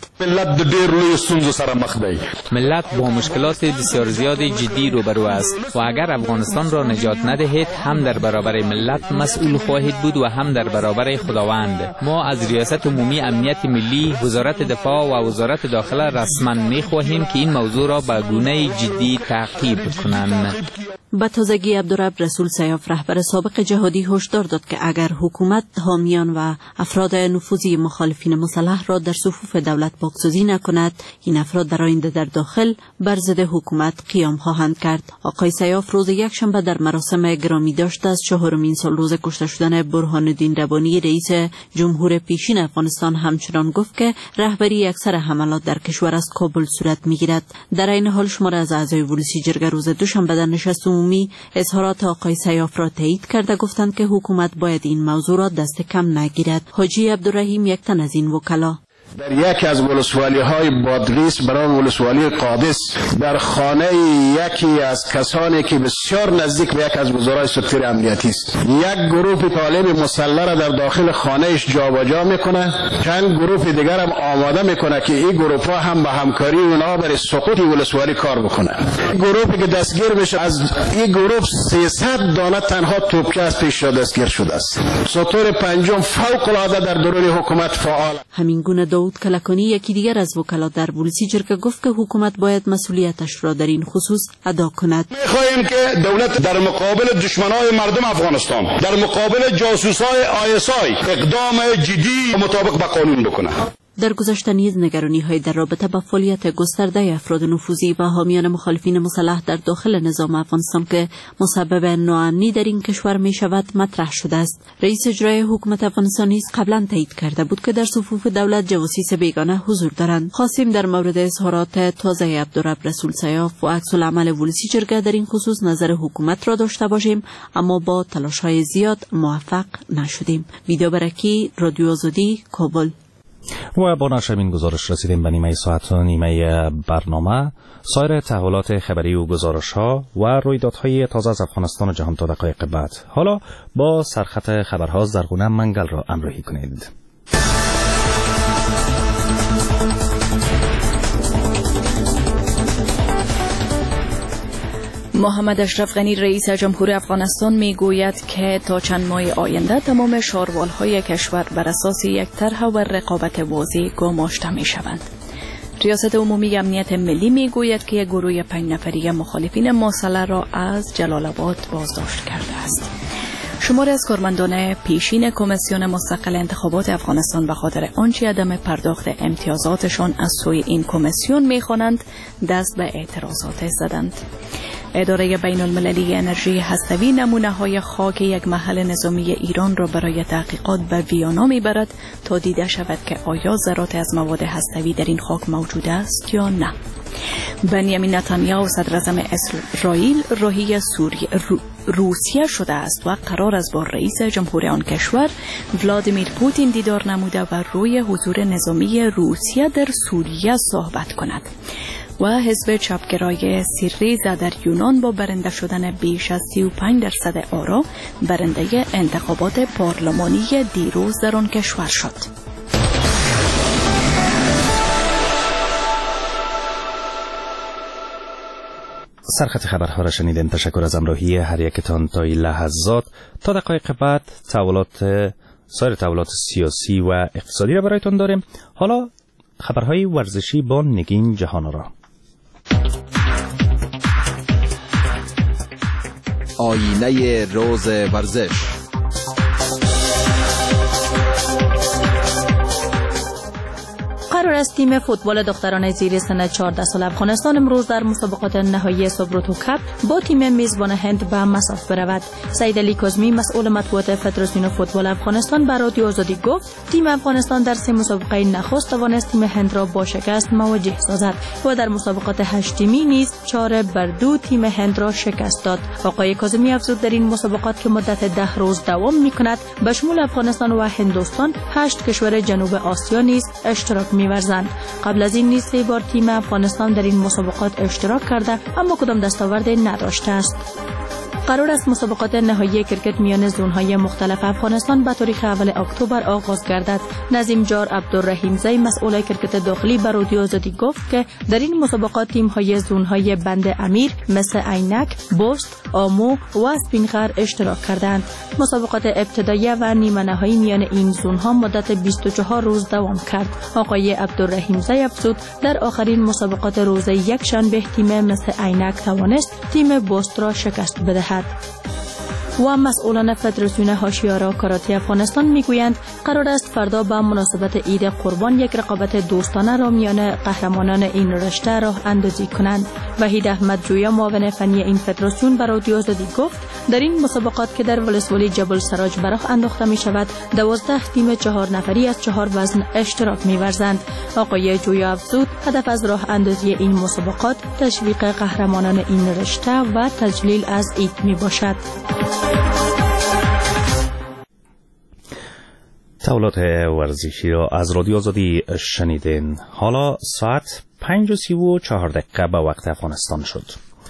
ملت با مشکلات بسیار زیاد جدی روبرو است و اگر افغانستان را نجات ندهید هم در برابر ملت مسئول خواهید بود و هم در برابر خداوند. ما از ریاست عمومی امنیت ملی، وزارت دفاع و وزارت داخله رسما می‌خواهیم که این موضوع را به گونه جدی تعقیب تایید کنند. به تازگی عبدالرب رسول سیاف رهبر سابق جهادی هشدار داد که اگر حکومت حامیان و افراد نفوذی مخالفین مسلح را در صفوف دولت بازسازی نکند، این افراد در آینده در داخل بر ضد حکومت قیام خواهند کرد. آقای سیاف روز یکشنبه در مراسم گرامی داشت از 4مین سالروز کشته شدن برهان الدین ربانی رئیس جمهور پیشین افغانستان همچنان گفت که رهبری اکثر حملات در کشور از کابل صورت میگیرد. در این حال شمار از اعضای ولسی جرگه روز دوشنبه در نشست عمومی اظهارات آقای سیاف را تایید کرده گفتند که حکومت باید این موضوع را دست کم نگیرد. حاجی عبدالرحیم یک تن از این وکلا در یکی از ولسوالی‌های بادغیس برای ولسوالی قادس در خانه یکی از کسانی که بسیار نزدیک به یک از وزرای سطور امنیتی است، یک گروه طالب مسلح را در داخل خانهش جابجا میکنه، چند گروه دیگر هم آماده میکنه که این گروه ها هم به همکاری اونها برای سقوط ولسوالی کار بکنه. گروهی که دستگیر میشه از این گروه 300 دانه تنها توپچه از پیش دستگیر شده است. سطور پنجم فوق العاده در درون حکومت فعال. همین گونه داود کلکانی یکی دیگر از وکلا در ولسی جرگه گفت که حکومت باید مسئولیتش را در این خصوص ادا کند. می‌خواهیم که دولت در مقابل دشمنان مردم افغانستان، در مقابل جاسوسای ISI اقدام جدی مطابق با قانون بکنه. در گذشته نیز نگرانی‌های در رابطه با فعالیت گسترده افراد نفوذی و حامیان مخالفین مسلح در داخل نظام افغانستان که مسبب ناامنی در این کشور می‌شود مطرح شده است. رئیس اجرایی حکومت افغانستان نیز قبلا تایید کرده بود که در صفوف دولت جواسیس بیگانه حضور دارند. خواستیم در مورد اظهارات تازه عبدالرب رسول سیاف و عکس العمل ولسی جرگه در این خصوص نظر حکومت را داشته باشیم، اما با تلاش‌های زیاد موفق نشدیم. ویدیو برکی رادیو آزادی کابل. و با نشر این گزارش رسیدیم به نیمه ساعت و نیمه برنامه. سایر تحولات خبری و گزارش ها و رویدادهای تازه از افغانستان و جهان تا دقایق بعد. حالا با سرخط خبرها زرغونه منگل را همراهی کنید. محمد اشرف غنی رئیس جمهور افغانستان میگوید که تا چند ماه آینده تمام شاروال‌های کشور بر اساس یک طرح و رقابت واضح گماشته می‌شوند. ریاست عمومی امنیت ملی میگوید که یک گروه 5 نفری مخالفین مسلح را از جلال آباد بازداشت کرده است. شماری از کارمندان پیشین کمیسیون مستقل انتخابات افغانستان به خاطر آنچه عدم پرداخت امتیازاتشان از سوی این کمیسیون می‌خوانند دست به اعتراضات زدند. اداره بین المللی انرژی هسته‌ای نمونه‌های خاک یک محل نظامی ایران را برای تحقیقات به ویانا می‌برد تا دیده شود که آیا ذرات از مواد هسته‌ای در این خاک موجود است یا نه. بنیامین نتانیاهو صدر اعظم اسرائیل راهی روسیه شده است و قرار است با رئیس جمهور آن کشور ولادیمیر پوتین دیدار نموده و روی حضور نظامی روسیه در سوریه صحبت کند. و حزب چپگرای سیریزا در یونان با برنده شدن بیش از 35% آرا برنده انتخابات پارلمانی دیروز در آن کشور شد. سرخط خبرها را شنیدین. تشکر از همراهی هر یکتان تا این لحظات. تا دقایق بعد سایر تحولات سیاسی و اقتصادی را برایتان داریم. حالا خبرهای ورزشی با نگین جهان‌آرا. آینه روز ورزش. قرار است تیم فوتبال دختران زیر سن 14 سال افغانستان امروز در مسابقات نهایی سوبروتو کپ با تیم میزبان هند به مصاف برود. سید علی کاظمی مسئول مطبوعات فدراسیون فوتبال افغانستان به رادیو آزادی گفت تیم افغانستان در 3 مسابقه نخست توانست تیم هند را با شکست مواجه سازد و در مسابقات 8 تیمی نیز 4-2 تیم هند را شکست داد. آقای کاظمی افزود در این مسابقات که مدت 10 روز دوام می‌کند به شمول افغانستان و هندوستان 8 کشور جنوب آسیا نیز اشتراک می‌ورزند. قبل از این نیز 3 بار تیم افغانستان در این مسابقات اشتراک کرده اما کدام دستاوردی نداشته است. قرار است مسابقات نهایی کرکت میان زون‌های مختلف افغانستان به تاریخ اول اکتبر آغاز گردد. نظیم جار عبدالرحیم زی مسئول کرکت داخلی به رادیو آزادی گفت که در این مسابقات تیم‌های زون‌های بند امیر مثل عینک، بست، آمو و اسپینغر اشتراک کردند. مسابقات ابتدایی و نیمه نهایی میان این زون‌ها مدت 24 روز دوام کرد. آقای عبدالرحیم زی افزود در آخرین مسابقات روز یکشنبه تیم مثل عینک توانست تیم بست را شکست بدهد. و مسئولان فدراسیون هاشیارا کاراته افغانستان میگویند قرار است فردا به مناسبت عید قربان یک رقابت دوستانه را میان قهرمانان این رشته راه اندازی کنند. وحید احمد جویا معاون فنی این فدراسیون به رادیو آزادی گفت در این مسابقات که در ولسوالی جبل سراج به راه انداخته می شود 12 تیم 4 نفری از 4 وزن اشتراک می ورزند. آقای جویا افزود هدف از راه اندازی این مسابقات تشویق قهرمانان این رشته و تجلیل از عید می باشد. تولات ورزشی را از رادیو آزادی شنیدین. حالا ساعت 5:34 به وقت افغانستان شد.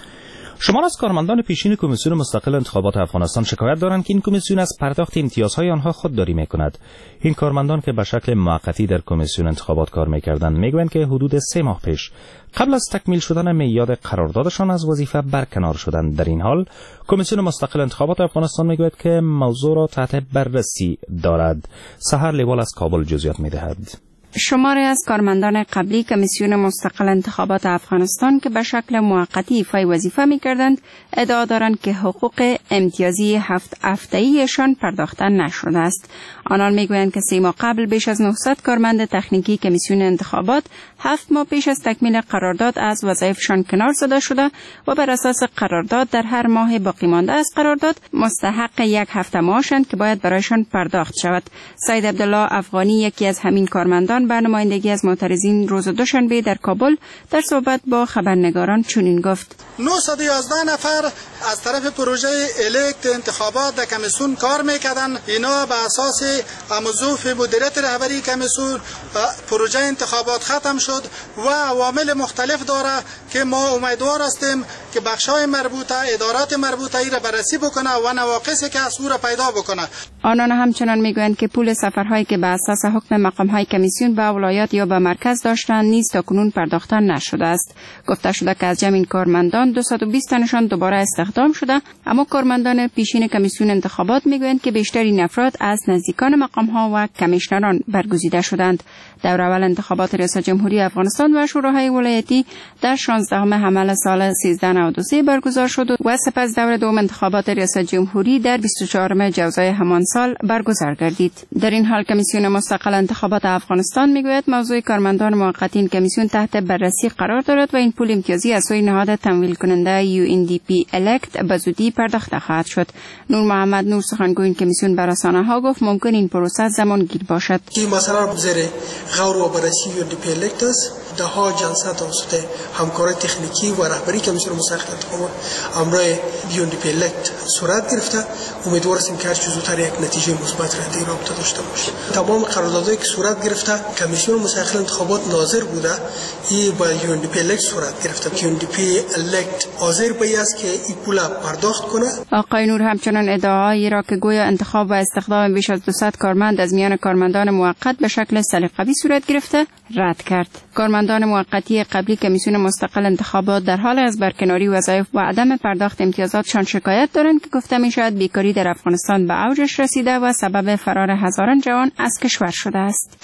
شمار از کارمندان پیشین کمیسیون مستقل انتخابات افغانستان شکایت دارند که این کمیسیون از پرداخت امتیازهای آنها خودداری می‌کند. این کارمندان که به شکل موقتی در کمیسیون انتخابات کار می‌کردند می‌گویند که حدود 3 ماه پیش قبل از تکمیل شدن میعاد قراردادشان از وظیفه برکنار شدند. در این حال کمیسیون مستقل انتخابات افغانستان می‌گوید که موضوع را تحت بررسی دارد. سحر لیوال از کابل جزئیات می‌دهد. شماری از کارمندان قبلی کمیسیون مستقل انتخابات افغانستان که به شکل موقتی ایفای وظیفه می‌کردند ادعا دارند که حقوق امتیازی 7 هفته‌ایشان پرداخته نشده است. آنان می‌گویند که 3 ماه قبل بیش از 900 کارمند تکنیکی کمیسیون انتخابات 7 ماه پیش از تکمیل قرارداد از وظایفشان کنار زده شده و بر اساس قرارداد در هر ماه باقی مانده از قرارداد مستحق 1 هفته معاشند که باید برایشان پرداخت شود. سید عبدالله افغانی یکی از همین کارمندان به نمایندگی از معترضین روز دوشنبه در کابل در صحبت با خبرنگاران چنین گفت: 911 نفر از طرف پروژه الکت انتخابات در کمیسیون کار میکردن. اینا به اساس موظوف مدیریت رهبری کمیسیون پروژه انتخابات ختم شد و عوامل مختلف داره که ما امیدوار هستیم که بخشای مربوطه ادارات مربوطه ای را بررسی بکنه و نواقصی که از او را پیدا بکنه. آنان همچنان میگویند که پول سفرهایی که به اساس حکم مقامهای کمیسیون به ولایات یا به مرکز داشتند نیز تاکنون پرداخته نشده است. گفته شده که از جمع این کارمندان 220 تنشان دوباره استخدام شده، اما کارمندان پیشین کمیسیون انتخابات میگویند که بیشتر این افراد از نزدیکان مقامها و کمیشنران برگزیده شدند. دور اول انتخابات ریاست جمهوری افغانستان و شوراهای ولایتی در 16 حمل سال 1393 برگزار شد و سپس دور دوم انتخابات ریاست جمهوری در 24 جوزای همان سال برگزار گردید. در این حال کمیسیون مستقل انتخابات افغانستان میگوید موضوع کارمندان موقتی این کمیسیون تحت بررسی قرار دارد و این پول امتیازی از سوی نهاد تمویل کننده UNDP الکت به زودی پرداخته خواهد شد. نور محمد نور سخنگوی این کمیسیون بر رسانه‌ها گفت ممکن این پروسه زمانگیر باشد. این مسئله زیر غور و بررسی UNDP الکت است. ده ها جلسه توسط همکارای تکنیکی و رهبری کمیسیون مستقل انتخابات امروز UNDP الکت صورت گرفته. امیدوار هستیم که هر چه زودتر یک نتیجه مثبت را در رابطه داشته باشیم. تمام قراردادهایی که صورت گرفته کمیسیون مستقل انتخابات ناظر بوده این با UNDP الکت صورت گرفته. UNDP الکت حاضر به است که این پول پرداخت کنه. آقای نور همچنان ادعاهایی را که گویا انتخاب و استخدام بیش از 200 کارمند از میان کارمندان موقت به شکل سلیقه‌ای صورت گرفته رد کرد. کارمندان موقتی قبلی کمیسیون مستقل انتخابات در حال از برکناری وظایف و عدم پرداخت امتیازاتشان شکایت دارند که گفته می شود بیکاری در افغانستان به اوجش رسیده و سبب فرار هزاران جوان از کشور شده است.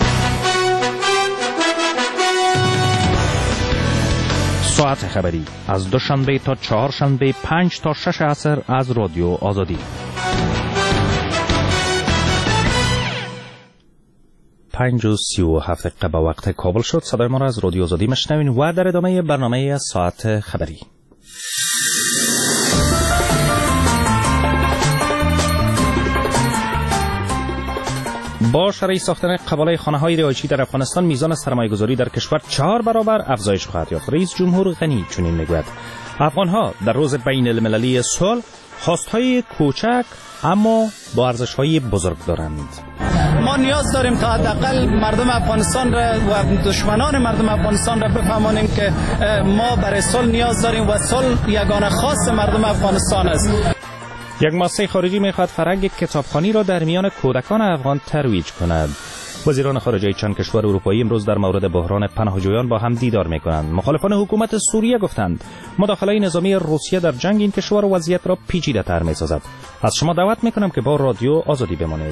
ساعت خبری از دوشنبه تا چهارشنبه 5 تا 6 عصر از رادیو آزادی. 5:37 به وقت کابل شد. صدای ما را از رادیو آزادی میشنوین و در ادامه برنامه ساعت خبری. با شرح ساختن قباله خانه‌های رهایشی در افغانستان میزان سرمایه‌گذاری در کشور 4 برابر افزایش خواهد یافت. رئیس جمهور غنی چنین میگوید. افغان‌ها در روز بین المللی صلح خواست‌های کوچک اما با ارزش‌های بزرگ دارند. ما نیاز داریم تا حداقل مردم افغانستان را و دشمنان مردم افغانستان را بفهمانیم که ما برای صلح نیاز داریم و صلح یگانه خواست مردم افغانستان است. یک مؤسسه خارجی میخواد فرهنگ کتابخوانی را در میان کودکان افغان ترویج کند. وزیران خارجه چند کشور اروپایی امروز در مورد بحران پناهجویان با هم دیدار میکنند. مخالفان حکومت سوریه گفتند مداخله نظامی روسیه در جنگ این کشور وضعیت را پیچیده تر میسازد. از شما دعوت میکنم که با رادیو آزادی بمانید.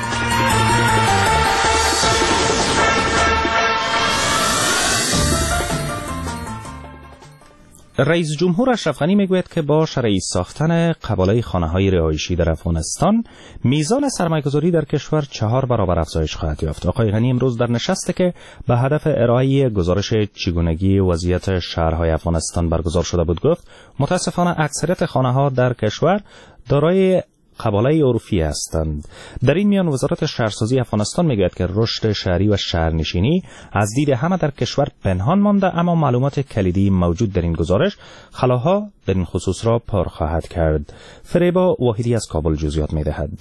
رئیس جمهور اشرف غنی میگوید که با شرعی ساختن قباله خانه‌های رهایشی در افغانستان میزان سرمایه‌گذاری در کشور 4 برابر افزایش خواهد یافت. آقای غنی امروز در نشستی که به هدف ارائه گزارش چگونگی وضعیت شهرهای افغانستان برگزار شده بود گفت متاسفانه اکثریت خانه‌ها در کشور دارای قباله عرفی هستند. در این میان وزارت شهرسازی افغانستان میگوید که رشد شهری و شهرنشینی از دید همه در کشور پنهان مانده، اما معلومات کلیدی موجود در این گزارش خلاها در این خصوص را پر خواهد کرد. فریبا واحدی از کابل جزئیات میدهد.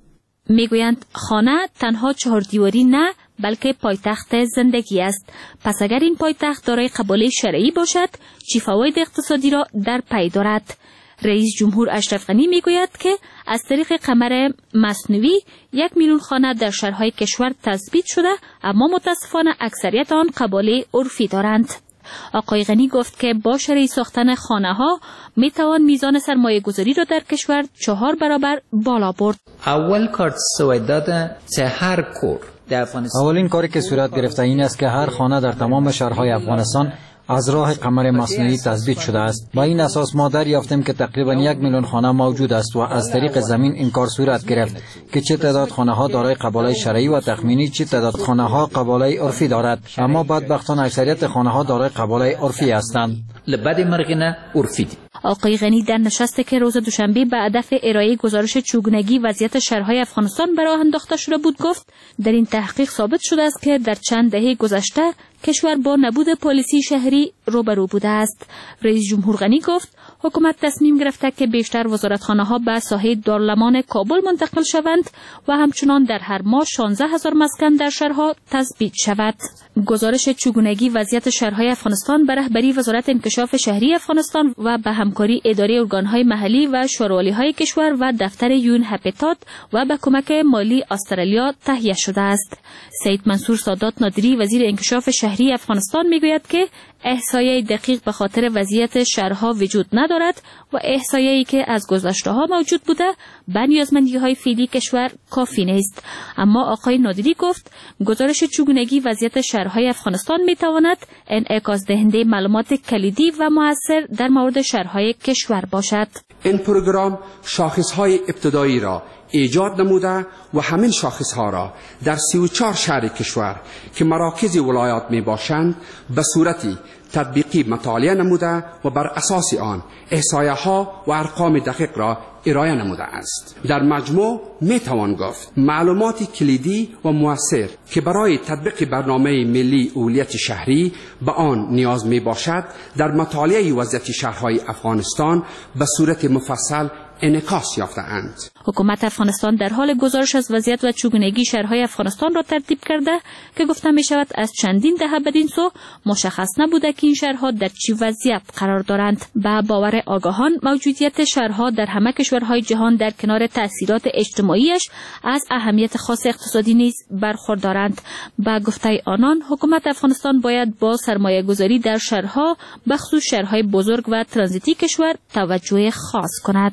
میگویند خانه تنها 4 دیواری نه بلکه پایتخت زندگی است. پس اگر این پایتخت دارای قباله شرعی باشد چه فواید اقتصادی را در پی دارد؟ رئیس جمهور اشرف غنی میگوید که از طریق قمر مصنوعی 1 میلیون خانه در شهرهای کشور تثبیت شده، اما متاسفانه اکثریت آن قباله عرفی دارند. آقای غنی گفت که با شرعی ساختن خانه ها می توان میزان سرمایه گذاری را در کشور 4 برابر بالا برد. اول کار سوی داده چه هر کور در افغانستان. اولین کاری که صورت گرفته این است که هر خانه در تمام شهرهای افغانستان از راه قمر مصنوعی تثبیت شده است. با این اساس ما دریافتیم که تقریبا 1 میلیون خانه موجود است و از طریق زمین این کار صورت گرفت که چه تعداد خانه ها دارای قباله شرعی و تخمینی چه تعداد خانه ها قباله عرفی دارد، اما بدبختانه اکثریت خانه ها دارای قباله عرفی هستند. لبد مرغینه عرفی. آقای غنی در نشستی که روز دوشنبه به هدف ارائه گزارش چگونگی وضعیت شهرهای افغانستان به راه انداخته شده بود گفت در این تحقیق ثابت شده است که در چند دهه گذشته کشور با نبود پالیسی شهری روبرو بوده است. رئیس جمهور غنی گفت حکومت تصمیم گرفته که بیشتر وزارتخانه‌ها به ساحه دارالمان کابل منتقل شوند و همچنان در هر ماه 16,000 مسکن در شهرها تثبیت شود. گزارش چگونگی وضعیت شهرهای افغانستان به رهبری وزارت انکشاف شهری افغانستان و به همکاری اداره ارگان‌های محلی و شورالی‌های کشور و دفتر یون هپیتات و به کمک مالی استرالیا تهیه شده است. سید منصور سادات نادری وزیر انکشاف شهری افغانستان میگوید که احصایه دقیق به خاطر وضعیت شهرها وجود ندارد و احصایه‌ای که از گذشته‌ها موجود بوده به نیازمندی‌های فعلی کشور کافی نیست. اما آقای نادری گفت گزارش چگونگی وضعیت شهرهای افغانستان می‌تواند انعکاس دهنده معلومات کلیدی و مؤثر در مورد شهرهای کشور باشد. این پروگرام شاخص‌های ابتدایی را ایجاد نموده و همین شاخص‌ها را در 34 شهر کشور که مراکز ولایات می باشند به صورتی تطبیقی مطالعه نموده و بر اساس آن احصایه‌ها و ارقام دقیق را ارائه نموده است. در مجموع می توان گفت معلوماتی کلیدی و مؤثر که برای تطبیق برنامه ملی اولیت شهری به آن نیاز می باشد در مطالعه وضعیت شهرهای افغانستان به صورت مفصل انعکاس یافته‌اند. حکومت افغانستان در حال گزارش از وضعیت و چگونگی شهرهای افغانستان را ترتیب کرده که گفته می شود از چندین دهه بدین سو مشخص نبوده که این شهرها در چه وضعیت قرار دارند. به باور آگاهان موجودیت شهرها در همه کشورهای جهان در کنار تأثیرات اجتماعیش از اهمیت خاص اقتصادی نیز برخوردارند. به گفته آنان حکومت افغانستان باید با سرمایه گذاری در شهرها بخصوص شهرهای بزرگ و ترانزیتی کشور توجه خاص کند.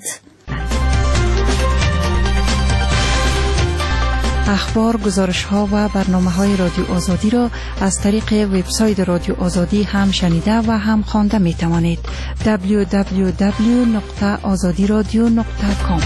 اخبار، گزارش‌ها و برنامه‌های رادیو آزادی را از طریق وبسایت رادیو آزادی هم شنیده و هم خوانده می‌توانید. www.azadiradio.com.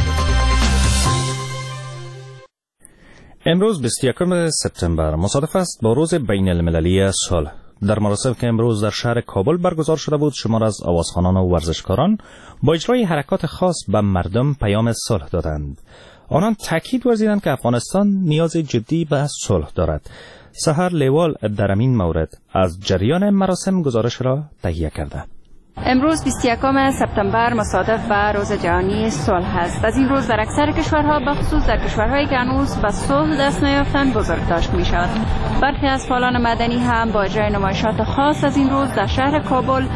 امروز 21 سپتامبر مصادف است با روز بین المللی صلح. در مراسم که امروز در شهر کابل برگزار شده بود، شمار از آوازخوانان و ورزشکاران با اجرای حرکات خاص به مردم پیام صلح دادند. آنان تاکید ورزیدند که افغانستان نیاز جدی به صلح دارد. سحر لیوال در این مورد از جریان مراسم گزارش را تهیه کرده. امروز 21 سپتامبر مصادف با روز جهانی صلح است. از این روز در اکثر کشورها به خصوص در کشورهایی که هنوز به صلح دست نیافتند بزرگداشت می شود. برخی از فعالان مدنی هم با اجرای نمایشات خاص از این روز در شهر کابل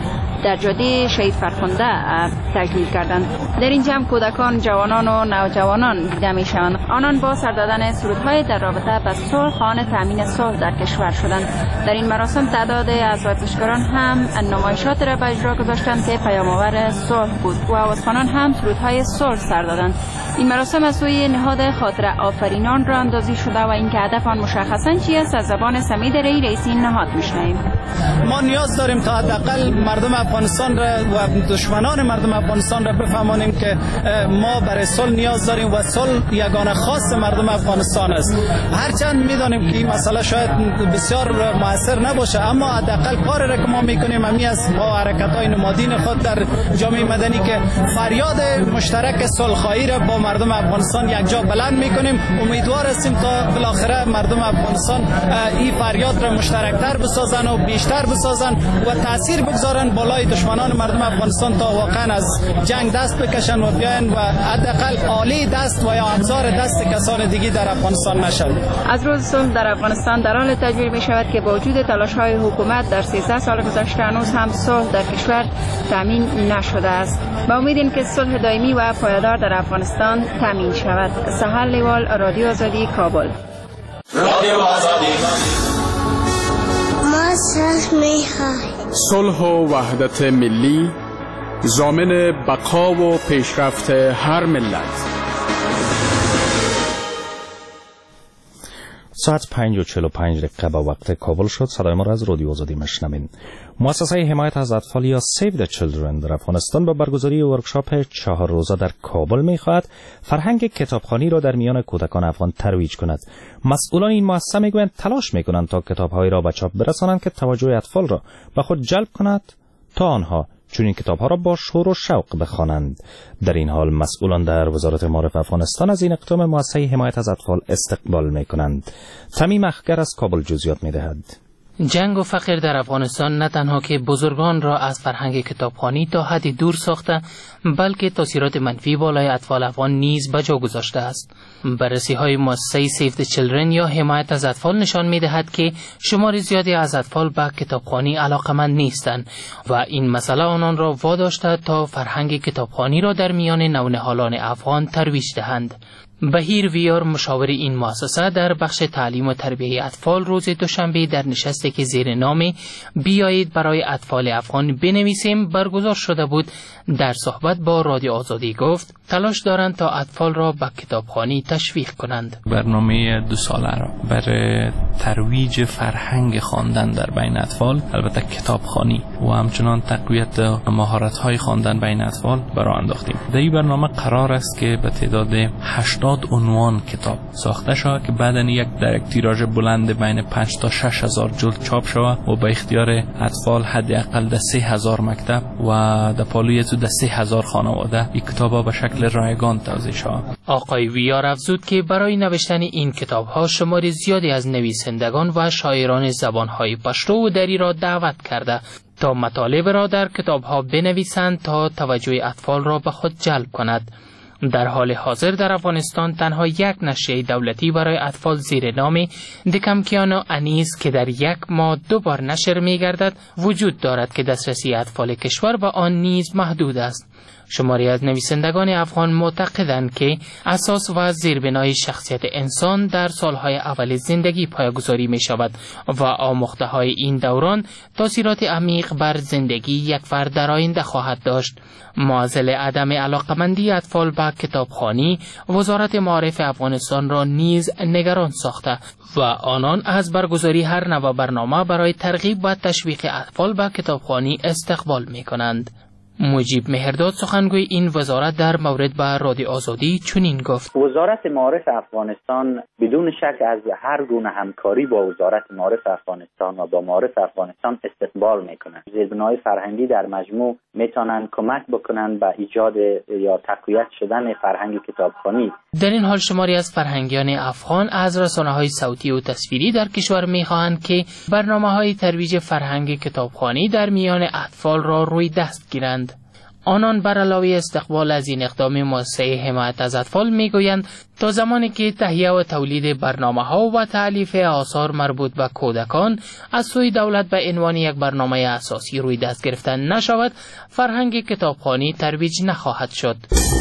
در جاده شهید فرخنده تجلیل کردند. در این جمع کودکان، جوانان و نوجوانان دیده می شوند. آنان با سر دادن سرودهای در رابطه با صلح خواهان تامین صلح در کشور شدند. در این مراسم تعداد از ورزشکاران هم نمایشات را به اجرا گذاشتند که پیام‌آور صلح بود و آوازخوانان هم سرودهای صلح سر دادند. این مراسم از سوی نهاد خاطر آفرینان را اندازی شده و این که هدف آن مشخصاً چی است از زبان سمید رئیسی نهاد میشنویم. ما نیاز داریم تا حداقل مردم افغانستان را و دشمنان مردم افغانستان را بفهمانیم که ما برای صلح نیاز داریم و صلح یگانه خاص مردم افغانستان است. هرچند میدانیم که این مسئله شاید بسیار مؤثر نباشه، اما حداقل کاری را که ما میکنیم همین است با حرکت‌های نمادین خود در جامعه مدنی که فریاد مشترک صلح‌خواهی را با مردم افغانستان یکجا بلند میکنیم. امیدوار هستیم تا بالاخره مردم افغانستان این فریاد را مشترکتر بسازن و بیشتر بسازن و تاثیر بگذارن بالای دشمنان مردم افغانستان تا واقعا از جنگ دست بکشن و بیاین و حداقل آلی دست و یا ابزار دست کسان دیگه در افغانستان نشن. از روز صلح در افغانستان در حال تجویل می شود که با وجود تلاش‌های حکومت در 13 سال گذشته هنوز هم صلح در کشور تامین نشده است. با امید که صلح دائمی و پایدار در افغانستان تامین شود. سحر لیوال، رادیو آزادی، کابل. رادیو آزادی. ما صلح می‌خواهیم. صلح و وحدت ملی ضامن بقا و پیشرفت هر ملت. ساعت 5:45 به وقت کابل شد. صدای ما را از رادیو آزادی میشنوید. مؤسسه حمایت از اطفال یا Save the Children در افغانستان با برگزاری ورکشاپ 4 روزه در کابل می‌خواهد فرهنگ کتابخوانی را در میان کودکان افغان ترویج کند. مسئولان این مؤسسه میگویند تلاش میکنند تا کتاب‌هایی را به چاپ برسانند که توجه اطفال را به خود جلب کند تا آنها چون این کتاب‌ها را با شور و شوق بخوانند. در این حال مسئولان در وزارت معارف افغانستان از این اقدام مؤسسه حمایت از اطفال استقبال می‌کنند. تمیم اخگر از کابل جزئیات می‌دهد. جنگ و فقر در افغانستان نه تنها که بزرگان را از فرهنگ کتابخوانی تا حدی دور ساخته، بلکه تاثیرات منفی بالای اطفال افغان نیز به جا گذاشته است. بررسی‌های مؤسسه Save the Children یا حمایت از اطفال نشان می‌دهد که شمار زیادی از اطفال به کتابخوانی علاقه‌مند نیستند و این مسئله آنان را واداشته تا فرهنگ کتابخوانی را در میان نونهالان افغان ترویج دهند. بهیر ویار مشاور این مؤسسه در بخش تعلیم و تربیت اطفال روز دوشنبه در نشستی که زیر نام بیایید برای اطفال افغان بنویسیم برگزار شده بود در صحبت با رادیو آزادی گفت تلاش دارند تا اطفال را به کتابخوانی تشویق کنند. برنامه 2 ساله را برای ترویج فرهنگ خواندن در بین اطفال، البته کتابخوانی و همچنان تقویت مهارت‌های خواندن بین اطفال برای انداختیم. در این برنامه قرار است که به تعداد 80 عنوان کتاب ساخته شود که بعداً در یک تیراژ بلند بین 5 تا 6 هزار جلد چاپ شود و به اختیار اطفال حداقل در 3000 مکتب و در پالوی تو در 3000 خانواده این کتاب‌ها به شکل رایگان توزیع شود. آقای ویار افزود که برای نوشتن این کتاب‌ها شمار زیادی از نویسندگان و شاعران زبان‌های پشتو و دری را دعوت کرده تا مطالب را در کتاب‌ها بنویسند تا توجه اطفال را به خود جلب کند. در حال حاضر در افغانستان تنها یک نشریه دولتی برای اطفال زیر نام دکمکیانو انیس که در یک ماه 2 بار نشر می‌گردد وجود دارد که دسترسی اطفال کشور به آن نیز محدود است. شماری از نویسندگان افغان معتقدند که اساس و زیربنای شخصیت انسان در سالهای اول زندگی پایه‌گذاری می شود و آموخته های این دوران تاثیرات عمیق بر زندگی یک فرد در آینده خواهد داشت. معضل عدم علاقمندی اطفال به کتابخوانی وزارت معارف افغانستان را نیز نگران ساخته و آنان از برگزاری هر نوع برنامه برای ترغیب و تشویق اطفال به کتابخوانی استقبال می کنند. مجیب مهرداد سخنگوی این وزارت در مورد به رادیو آزادی چنین گفت: وزارت معارف افغانستان بدون شک از هر گونه همکاری با وزارت معارف افغانستان و با معارف افغانستان استقبال میکنند. زیربنای فرهنگی در مجموع میتونن کمک بکنن به ایجاد یا تقویت شدن فرهنگ کتابخوانی. در این حال شماری از فرهنگیان افغان از رسانه‌های صوتی و تصویری در کشور میخواهند که برنامه‌های ترویج فرهنگ کتابخوانی در میان اطفال را روی دست گیرند. آنان بر علاوه استقبال از این اقدام مؤسسه حمایت از اطفال میگویند تا زمانی که تهیه و تولید برنامه‌ها و تألیف آثار مربوط به کودکان از سوی دولت به عنوان یک برنامه اساسی روی دست گرفته نشود، فرهنگ کتابخوانی ترویج نخواهد شد.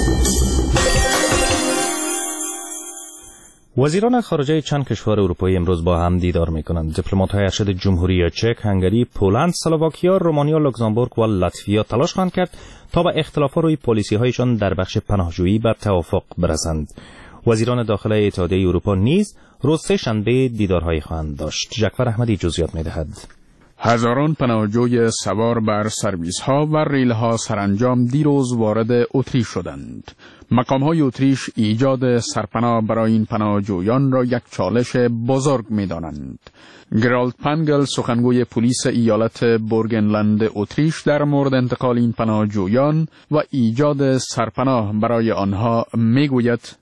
وزیران خارجه چند کشور اروپایی امروز با هم دیدار می‌کنند. دیپلمات‌های ارشد جمهوری چک، هنگری، پولند، اسلواکیا، رومانیا، لوکزامبورگ و لاتویا تلاش خواهند کرد تا به اختلافات روی پالیسی‌هایشان در بخش پناهجویی به توافق برسند. وزیران داخله اتحادیه اروپا نیز روز سه‌شنبه دیدارهایی خواهند داشت. جعفر احمدی جزئیات می‌دهد. هزاران پناهجوی سوار بر سرویس‌ها و ریل‌ها سرانجام دیروز وارد اتریش شدند. مقام‌های اتریش ایجاد سرپناه برای این پناهجویان را یک چالش بزرگ می‌دانند. گرالد پنگل، سخنگوی پلیس ایالت بورگنلند اتریش، در مورد انتقال این پناهجویان و ایجاد سرپناه برای آنها می‌گوید: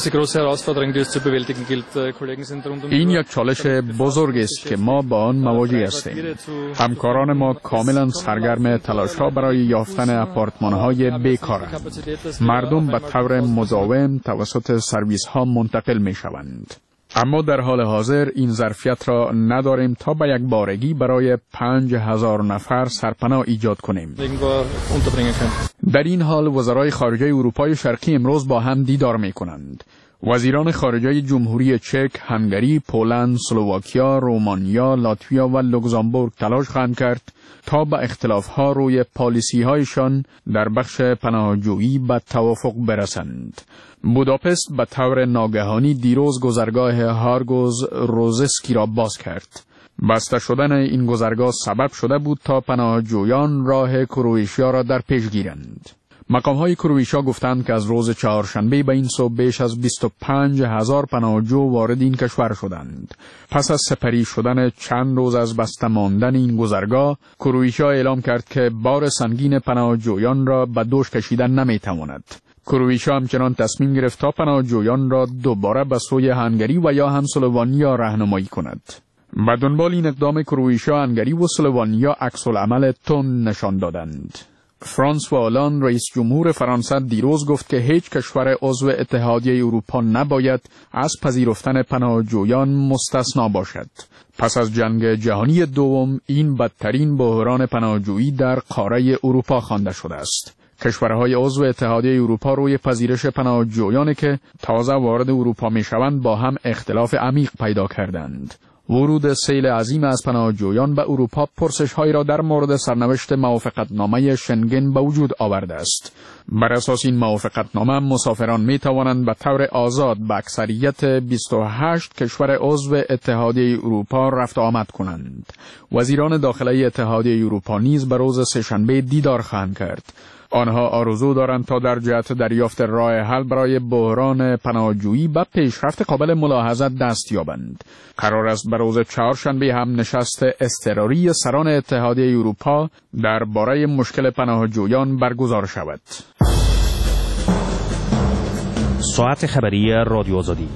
این یک چالش بزرگ است که ما با آن مواجه هستیم. همکاران ما کاملا سرگرم تلاش‌ها برای یافتن آپارتمان‌های بیکارند. مردم به طور مداوم توسط سرویس‌ها منتقل می‌شوند. اما در حال حاضر این ظرفیت را نداریم تا به یک بارگی برای 5000 نفر سرپناه ایجاد کنیم. در این حال وزرای خارجه اروپای شرقی امروز با هم دیدار می کنند. وزیران خارجه جمهوری چک، هنگری، پولند، اسلواکیا، رومانیا، لاتویا و لوکزامبورگ تلاش خواهند کرد تا به اختلاف‌ها روی پالیسی‌هایشان در بخش پناهجویی به توافق برسند. بوداپست به طور ناگهانی دیروز گذرگاه هارگوز روزسکی را باز کرد. بسته شدن این گذرگاه سبب شده بود تا پناهجویان راه کرواتیا را در پیش گیرند. مقام‌های کرواتیا گفتند که از روز چهارشنبه به این سو بیش از 25000 پناهجو وارد این کشور شدند. پس از سپری شدن چند روز از بسته ماندن این گذرگاه، کرواتیا اعلام کرد که بار سنگین پناهجویان را به دوش کشیدن نمی‌تواند. کرواتیا همچنان تصمیم گرفت تا پناهجویان را دوباره به سوی هنگری و یا هم اسلوونیا راهنمایی کند. به دنبال این اقدام کرواتیا، هنگری و اسلوونیا عکس‌العمل تند نشان دادند. فرانسوا آلاند، رئیس جمهور فرانسه، دیروز گفت که هیچ کشور عضو اتحادیه اروپا نباید از پذیرفتن پناهجویان مستثنا باشد. پس از جنگ جهانی دوم این بدترین بحران پناهجویی در قاره اروپا خوانده شده است. کشورهای عضو اتحادیه اروپا روی پذیرش پناهجویانی که تازه وارد اروپا میشوند با هم اختلاف عمیق پیدا کردند. ورود سیل عظیم از پناهجویان به اروپا پرسش‌هایی را در مورد سرنوشت موافقتنامه شنگن به وجود آورده است. بر اساس این موافقتنامه مسافران می توانند به طور آزاد به اکثریت 28 کشور عضو اتحادیه اروپا رفت آمد کنند. وزیران داخلی اتحادیه اروپا نیز به روز سه‌شنبه دیدار خواهند کرد. آنها آرزو دارند تا در جهت دریافت راه حل برای بحران پناهجویی به پیشرفت قابل ملاحظه دست یابند. قرار است به روز چهارشنبه هم نشست اضطراری سران اتحادیه اروپا درباره مشکل پناهجویان برگزار شود. ساعت خبری رادیو آزادی.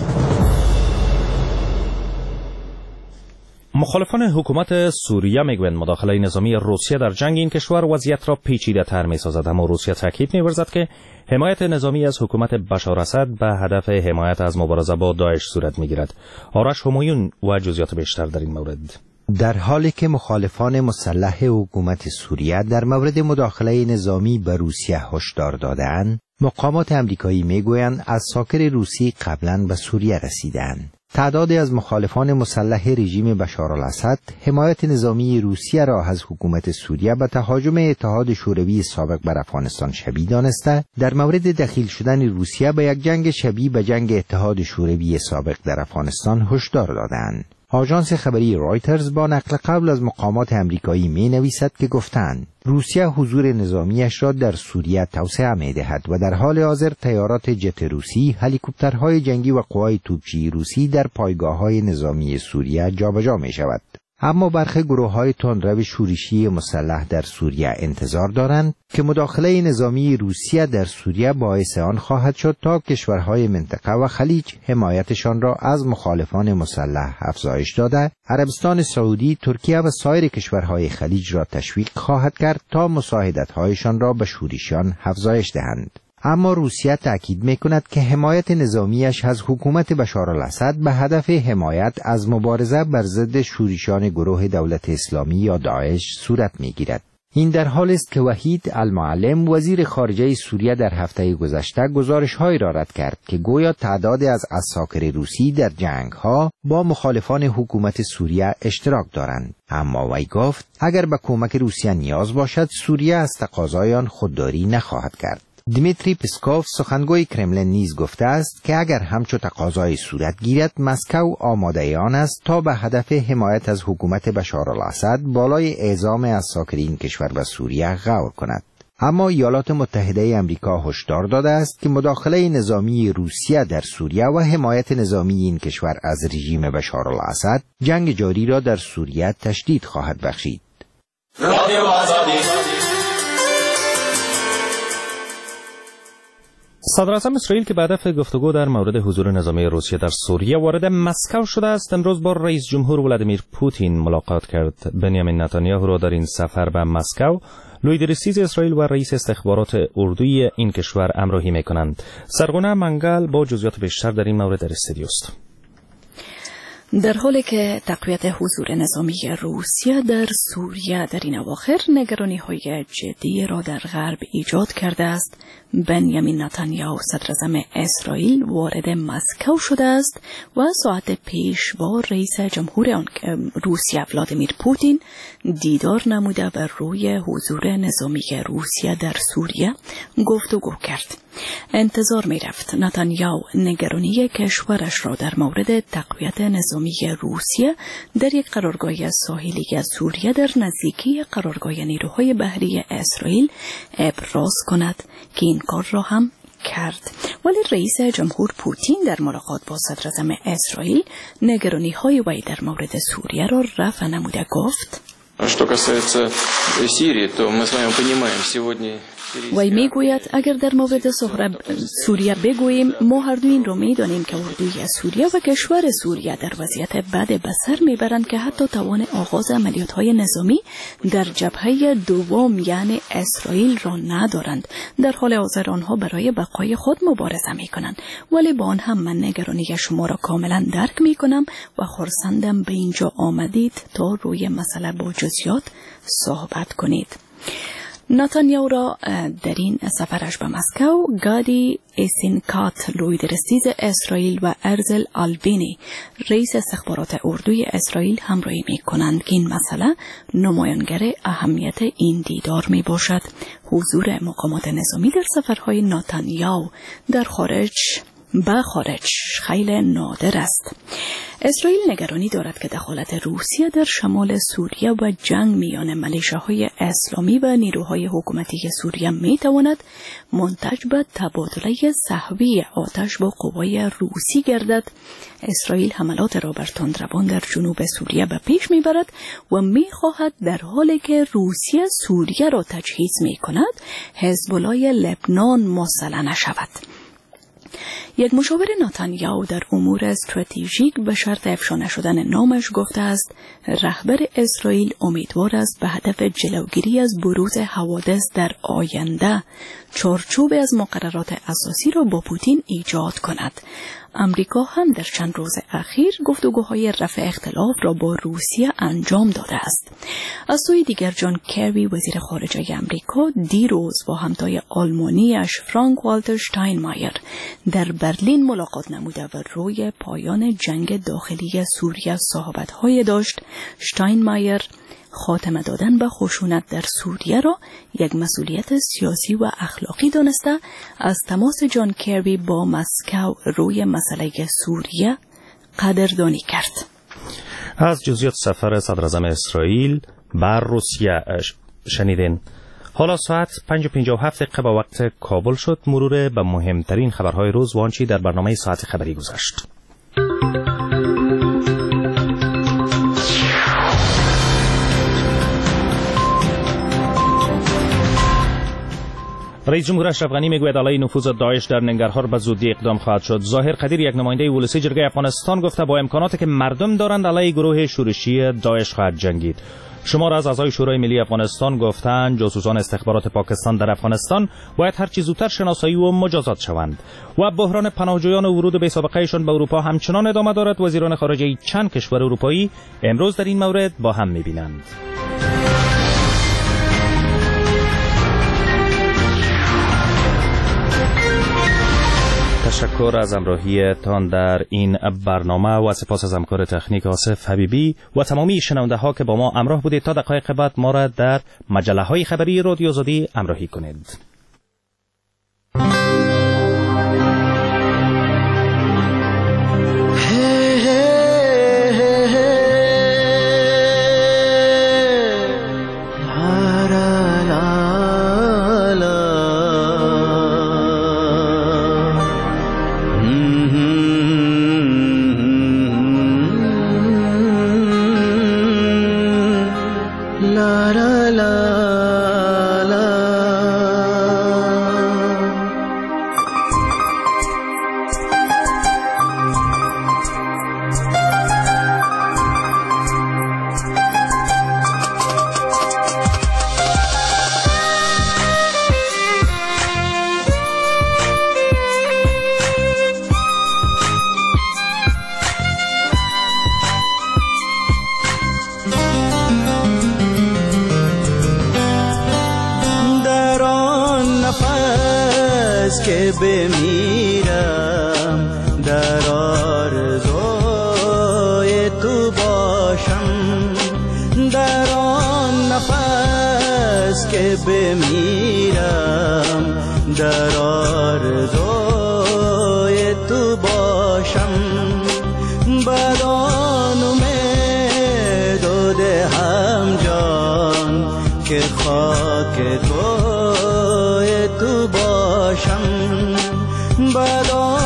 مخالفان حکومت سوریه میگویند مداخله نظامی روسیه در جنگ این کشور وضعیت را پیچیده تر می‌سازد، اما روسیه تاکید می‌ورزد که حمایت نظامی از حکومت بشار اسد به هدف حمایت از مبارزه با داعش صورت می‌گیرد. آرش همایون و جزئیات بیشتر در این مورد. در حالی که مخالفان مسلح حکومت سوریه در مورد مداخله نظامی به روسیه هشدار دادند، مقامات آمریکایی میگویند عساکر روسی قبلا به سوریه رسیدند. تعدادی از مخالفان مسلح رژیم بشار الاسد حمایت نظامی روسیه را از حکومت سوریه به تهاجم اتحاد شوروی سابق بر افغانستان شبیه دانسته، در مورد دخیل شدن روسیه به یک جنگ شبیه به جنگ اتحاد شوروی سابق در افغانستان هشدار دادند. آژانس خبری رایترز با نقل قول از مقامات آمریکایی می‌نویسد که گفتند روسیه حضور نظامیش را در سوریه توسعه می‌دهد و در حال حاضر تیارات جت روسی، هلیکوپترهای جنگی و قوای توپچی روسی در پایگاه‌های نظامی سوریه جابجا می‌شود. اما برخی گروه‌های تندرو شورشی مسلح در سوریه انتظار دارند که مداخله نظامی روسیه در سوریه باعث آن خواهد شد تا کشورهای منطقه و خلیج حمایتشان را از مخالفان مسلح افزایش داده، عربستان سعودی، ترکیه و سایر کشورهای خلیج را تشویق خواهد کرد تا مساعدت‌هایشان را به شورشیان افزایش دهند. اما روسیه تأکید می‌کند که حمایت نظامیش از حکومت بشار الاسد به هدف حمایت از مبارزه بر ضد شورشیان گروه دولت اسلامی یا داعش صورت می‌گیرد. این در حالی است که وحید المعلم وزیر خارجه سوریه در هفته گذشته گزارش‌هایی را رد کرد که گویا تعدادی از عساکر روسی در جنگ‌ها با مخالفان حکومت سوریه اشتراک دارند. اما وی گفت اگر به کمک روسیه نیاز باشد سوریه از تقاضای آن خودداری نخواهد کرد. دیمیتری پسکوف سخنگوی کرملین نیز گفته است که اگر همچو تقاضای صورت گیرد مسکو آماده آن است تا به هدف حمایت از حکومت بشار الاسد بالای اعزام عساکر این کشور به سوریه غور کند. اما ایالات متحده آمریکا هشدار داده است که مداخله نظامی روسیه در سوریه و حمایت نظامی این کشور از رژیم بشار الاسد جنگ جاری را در سوریه تشدید خواهد بخشید. صدر اعظم اسرائیل که به هدف گفتگو در مورد حضور نظامی روسیه در سوریه وارد مسکو شده است، امروز با رئیس جمهور ولادیمیر پوتین ملاقات کرد. بنیامین نتانیاهو را در این سفر به مسکو لوید رسیز اسرائیل و رئیس استخبارات اردوی این کشور همراهی می‌کنند. سرگونه منگل با جزئیات بیشتر در این مورد در استودیو است. در حالی که تقویت حضور نظامی روسیه در سوریه در این اواخر نگرانی‌های جدی را در غرب ایجاد کرده است، بنیامین نتانیاهو صدر اعظم اسرائیل وارد مسکو شده است و ساعت پیش با رئیس جمهور آن روسیه ولادیمیر پوتین دیدار نموده بر روی حضور نظامی روسیه در سوریه گفتگو کرد. انتظار می رفت نتانیاهو نگرانی کشورش را در مورد تقویت نظامی روسیه در یک قرارگاه ساحلی از سوریه در نزدیکی قرارگاه نیروهای بحری اسرائیل ابراز کند که این کار را هم کرد. ولی رئیس جمهور پوتین در ملاقات با صدر اعظم اسرائیل نگرانی‌های وی در مورد سوریه را رفع نموده گفت: وی میگوید اگر در مورد سوریه بگوییم، ما هر دو این را میدانیم که اردوی سوریه و کشور سوریه در وضعیت بد به سر میبرند که حتی توان آغاز عملیات‌های نظامی در جبهه دوم یعنی اسرائیل را ندارند. در حال حاضر آنها برای بقای خود مبارزه میکنند. ولی با آن هم من نگرانی شما را کاملا درک میکنم و خرسندم به اینجا آمدید تا روی مسئله با جزئیات صحبت کنید. نتانیاهو را در این سفرش به مسکو گادی ایسینکات لوید رسیز اسرائیل و ارزل آلبینی رئیس استخبارات اردوی اسرائیل همراهی می کنند که این مسئله نمایانگر اهمیت این دیدار می باشد. حضور مقامات نظامی در سفرهای نتانیاهو در خارج خیلی نادر است. اسرائیل نگرانی دارد که دخالت روسیه در شمال سوریه و جنگ میان ملیشه‌های اسلامی و نیروهای حکومتی سوریه میتواند منتج به تبادله سهوی آتش با قوای روسی گردد. اسرائیل حملات را بر تندروان در جنوب سوریه به پیش میبرد و میخواهد در حالی که روسیه سوریه را تجهیز میکند، حزب الله لبنان مسلح نشود. یک مشاور نتانیاهو در امور استراتژیک به شرط افشا نشدن نامش گفته است رهبر اسرائیل امیدوار است به هدف جلوگیری از بروز حوادث در آینده چارچوب از مقررات اساسی را با پوتین ایجاد کند. امریکا هم در چند روز اخیر گفتگوهای رفع اختلاف را با روسیه انجام داده است. از سوی دیگر جان کری وزیر خارجه امریکا دیروز با همتای آلمانیش فرانک والتر شتاینمایر در برلین ملاقات نموده و روی پایان جنگ داخلی سوریه صحبت‌های داشت. شتاینمایر خاتمه دادن به خشونت در سوریه را یک مسئولیت سیاسی و اخلاقی دانسته از تماس جان کری با مسکو روی مسئله سوریه قدردانی کرد. از جزئیات سفر صدر اعظم اسرائیل بر روسیه شنیدین. حالا ساعت 5:57 به وقت کابل شد. مرور به مهمترین خبرهای روز و آنچه در برنامه ساعت خبری گذشت. رئیس جمهور اشرف غنی میگوید علیه نفوذ داعش در ننگرهار به زودی اقدام خواهد شد. ظاهر قدیر، یک نماینده ولسی جرگه افغانستان، گفته با امکاناتی که مردم دارند علیه گروه شورشی داعش خواهد جنگید. شمار از اعضای شورای ملی افغانستان گفتند جاسوسان استخبارات پاکستان در افغانستان باید هر چه زودتر شناسایی و مجازات شوند. و بحران پناهجویان و ورود بی‌سابقه‌شان به اروپا همچنان ادامه دارد. وزیران خارجه چند کشور اروپایی امروز در این مورد با هم می‌بینند. تشکر از همراهیتان در این برنامه و سپاس از همکار تکنیک آصف حبیبی و تمامی شنونده ها که با ما همراه بودید. تا دقایق بعد ما را در مجله های خبری رادیو آزادی همراهی کنید. که بمیرم در آرزوی تو باشم، در آن نفس که بمیرم در آرزوی تو باشم، بدان امید و دهم جان که خاک کوی تو باشم، بدان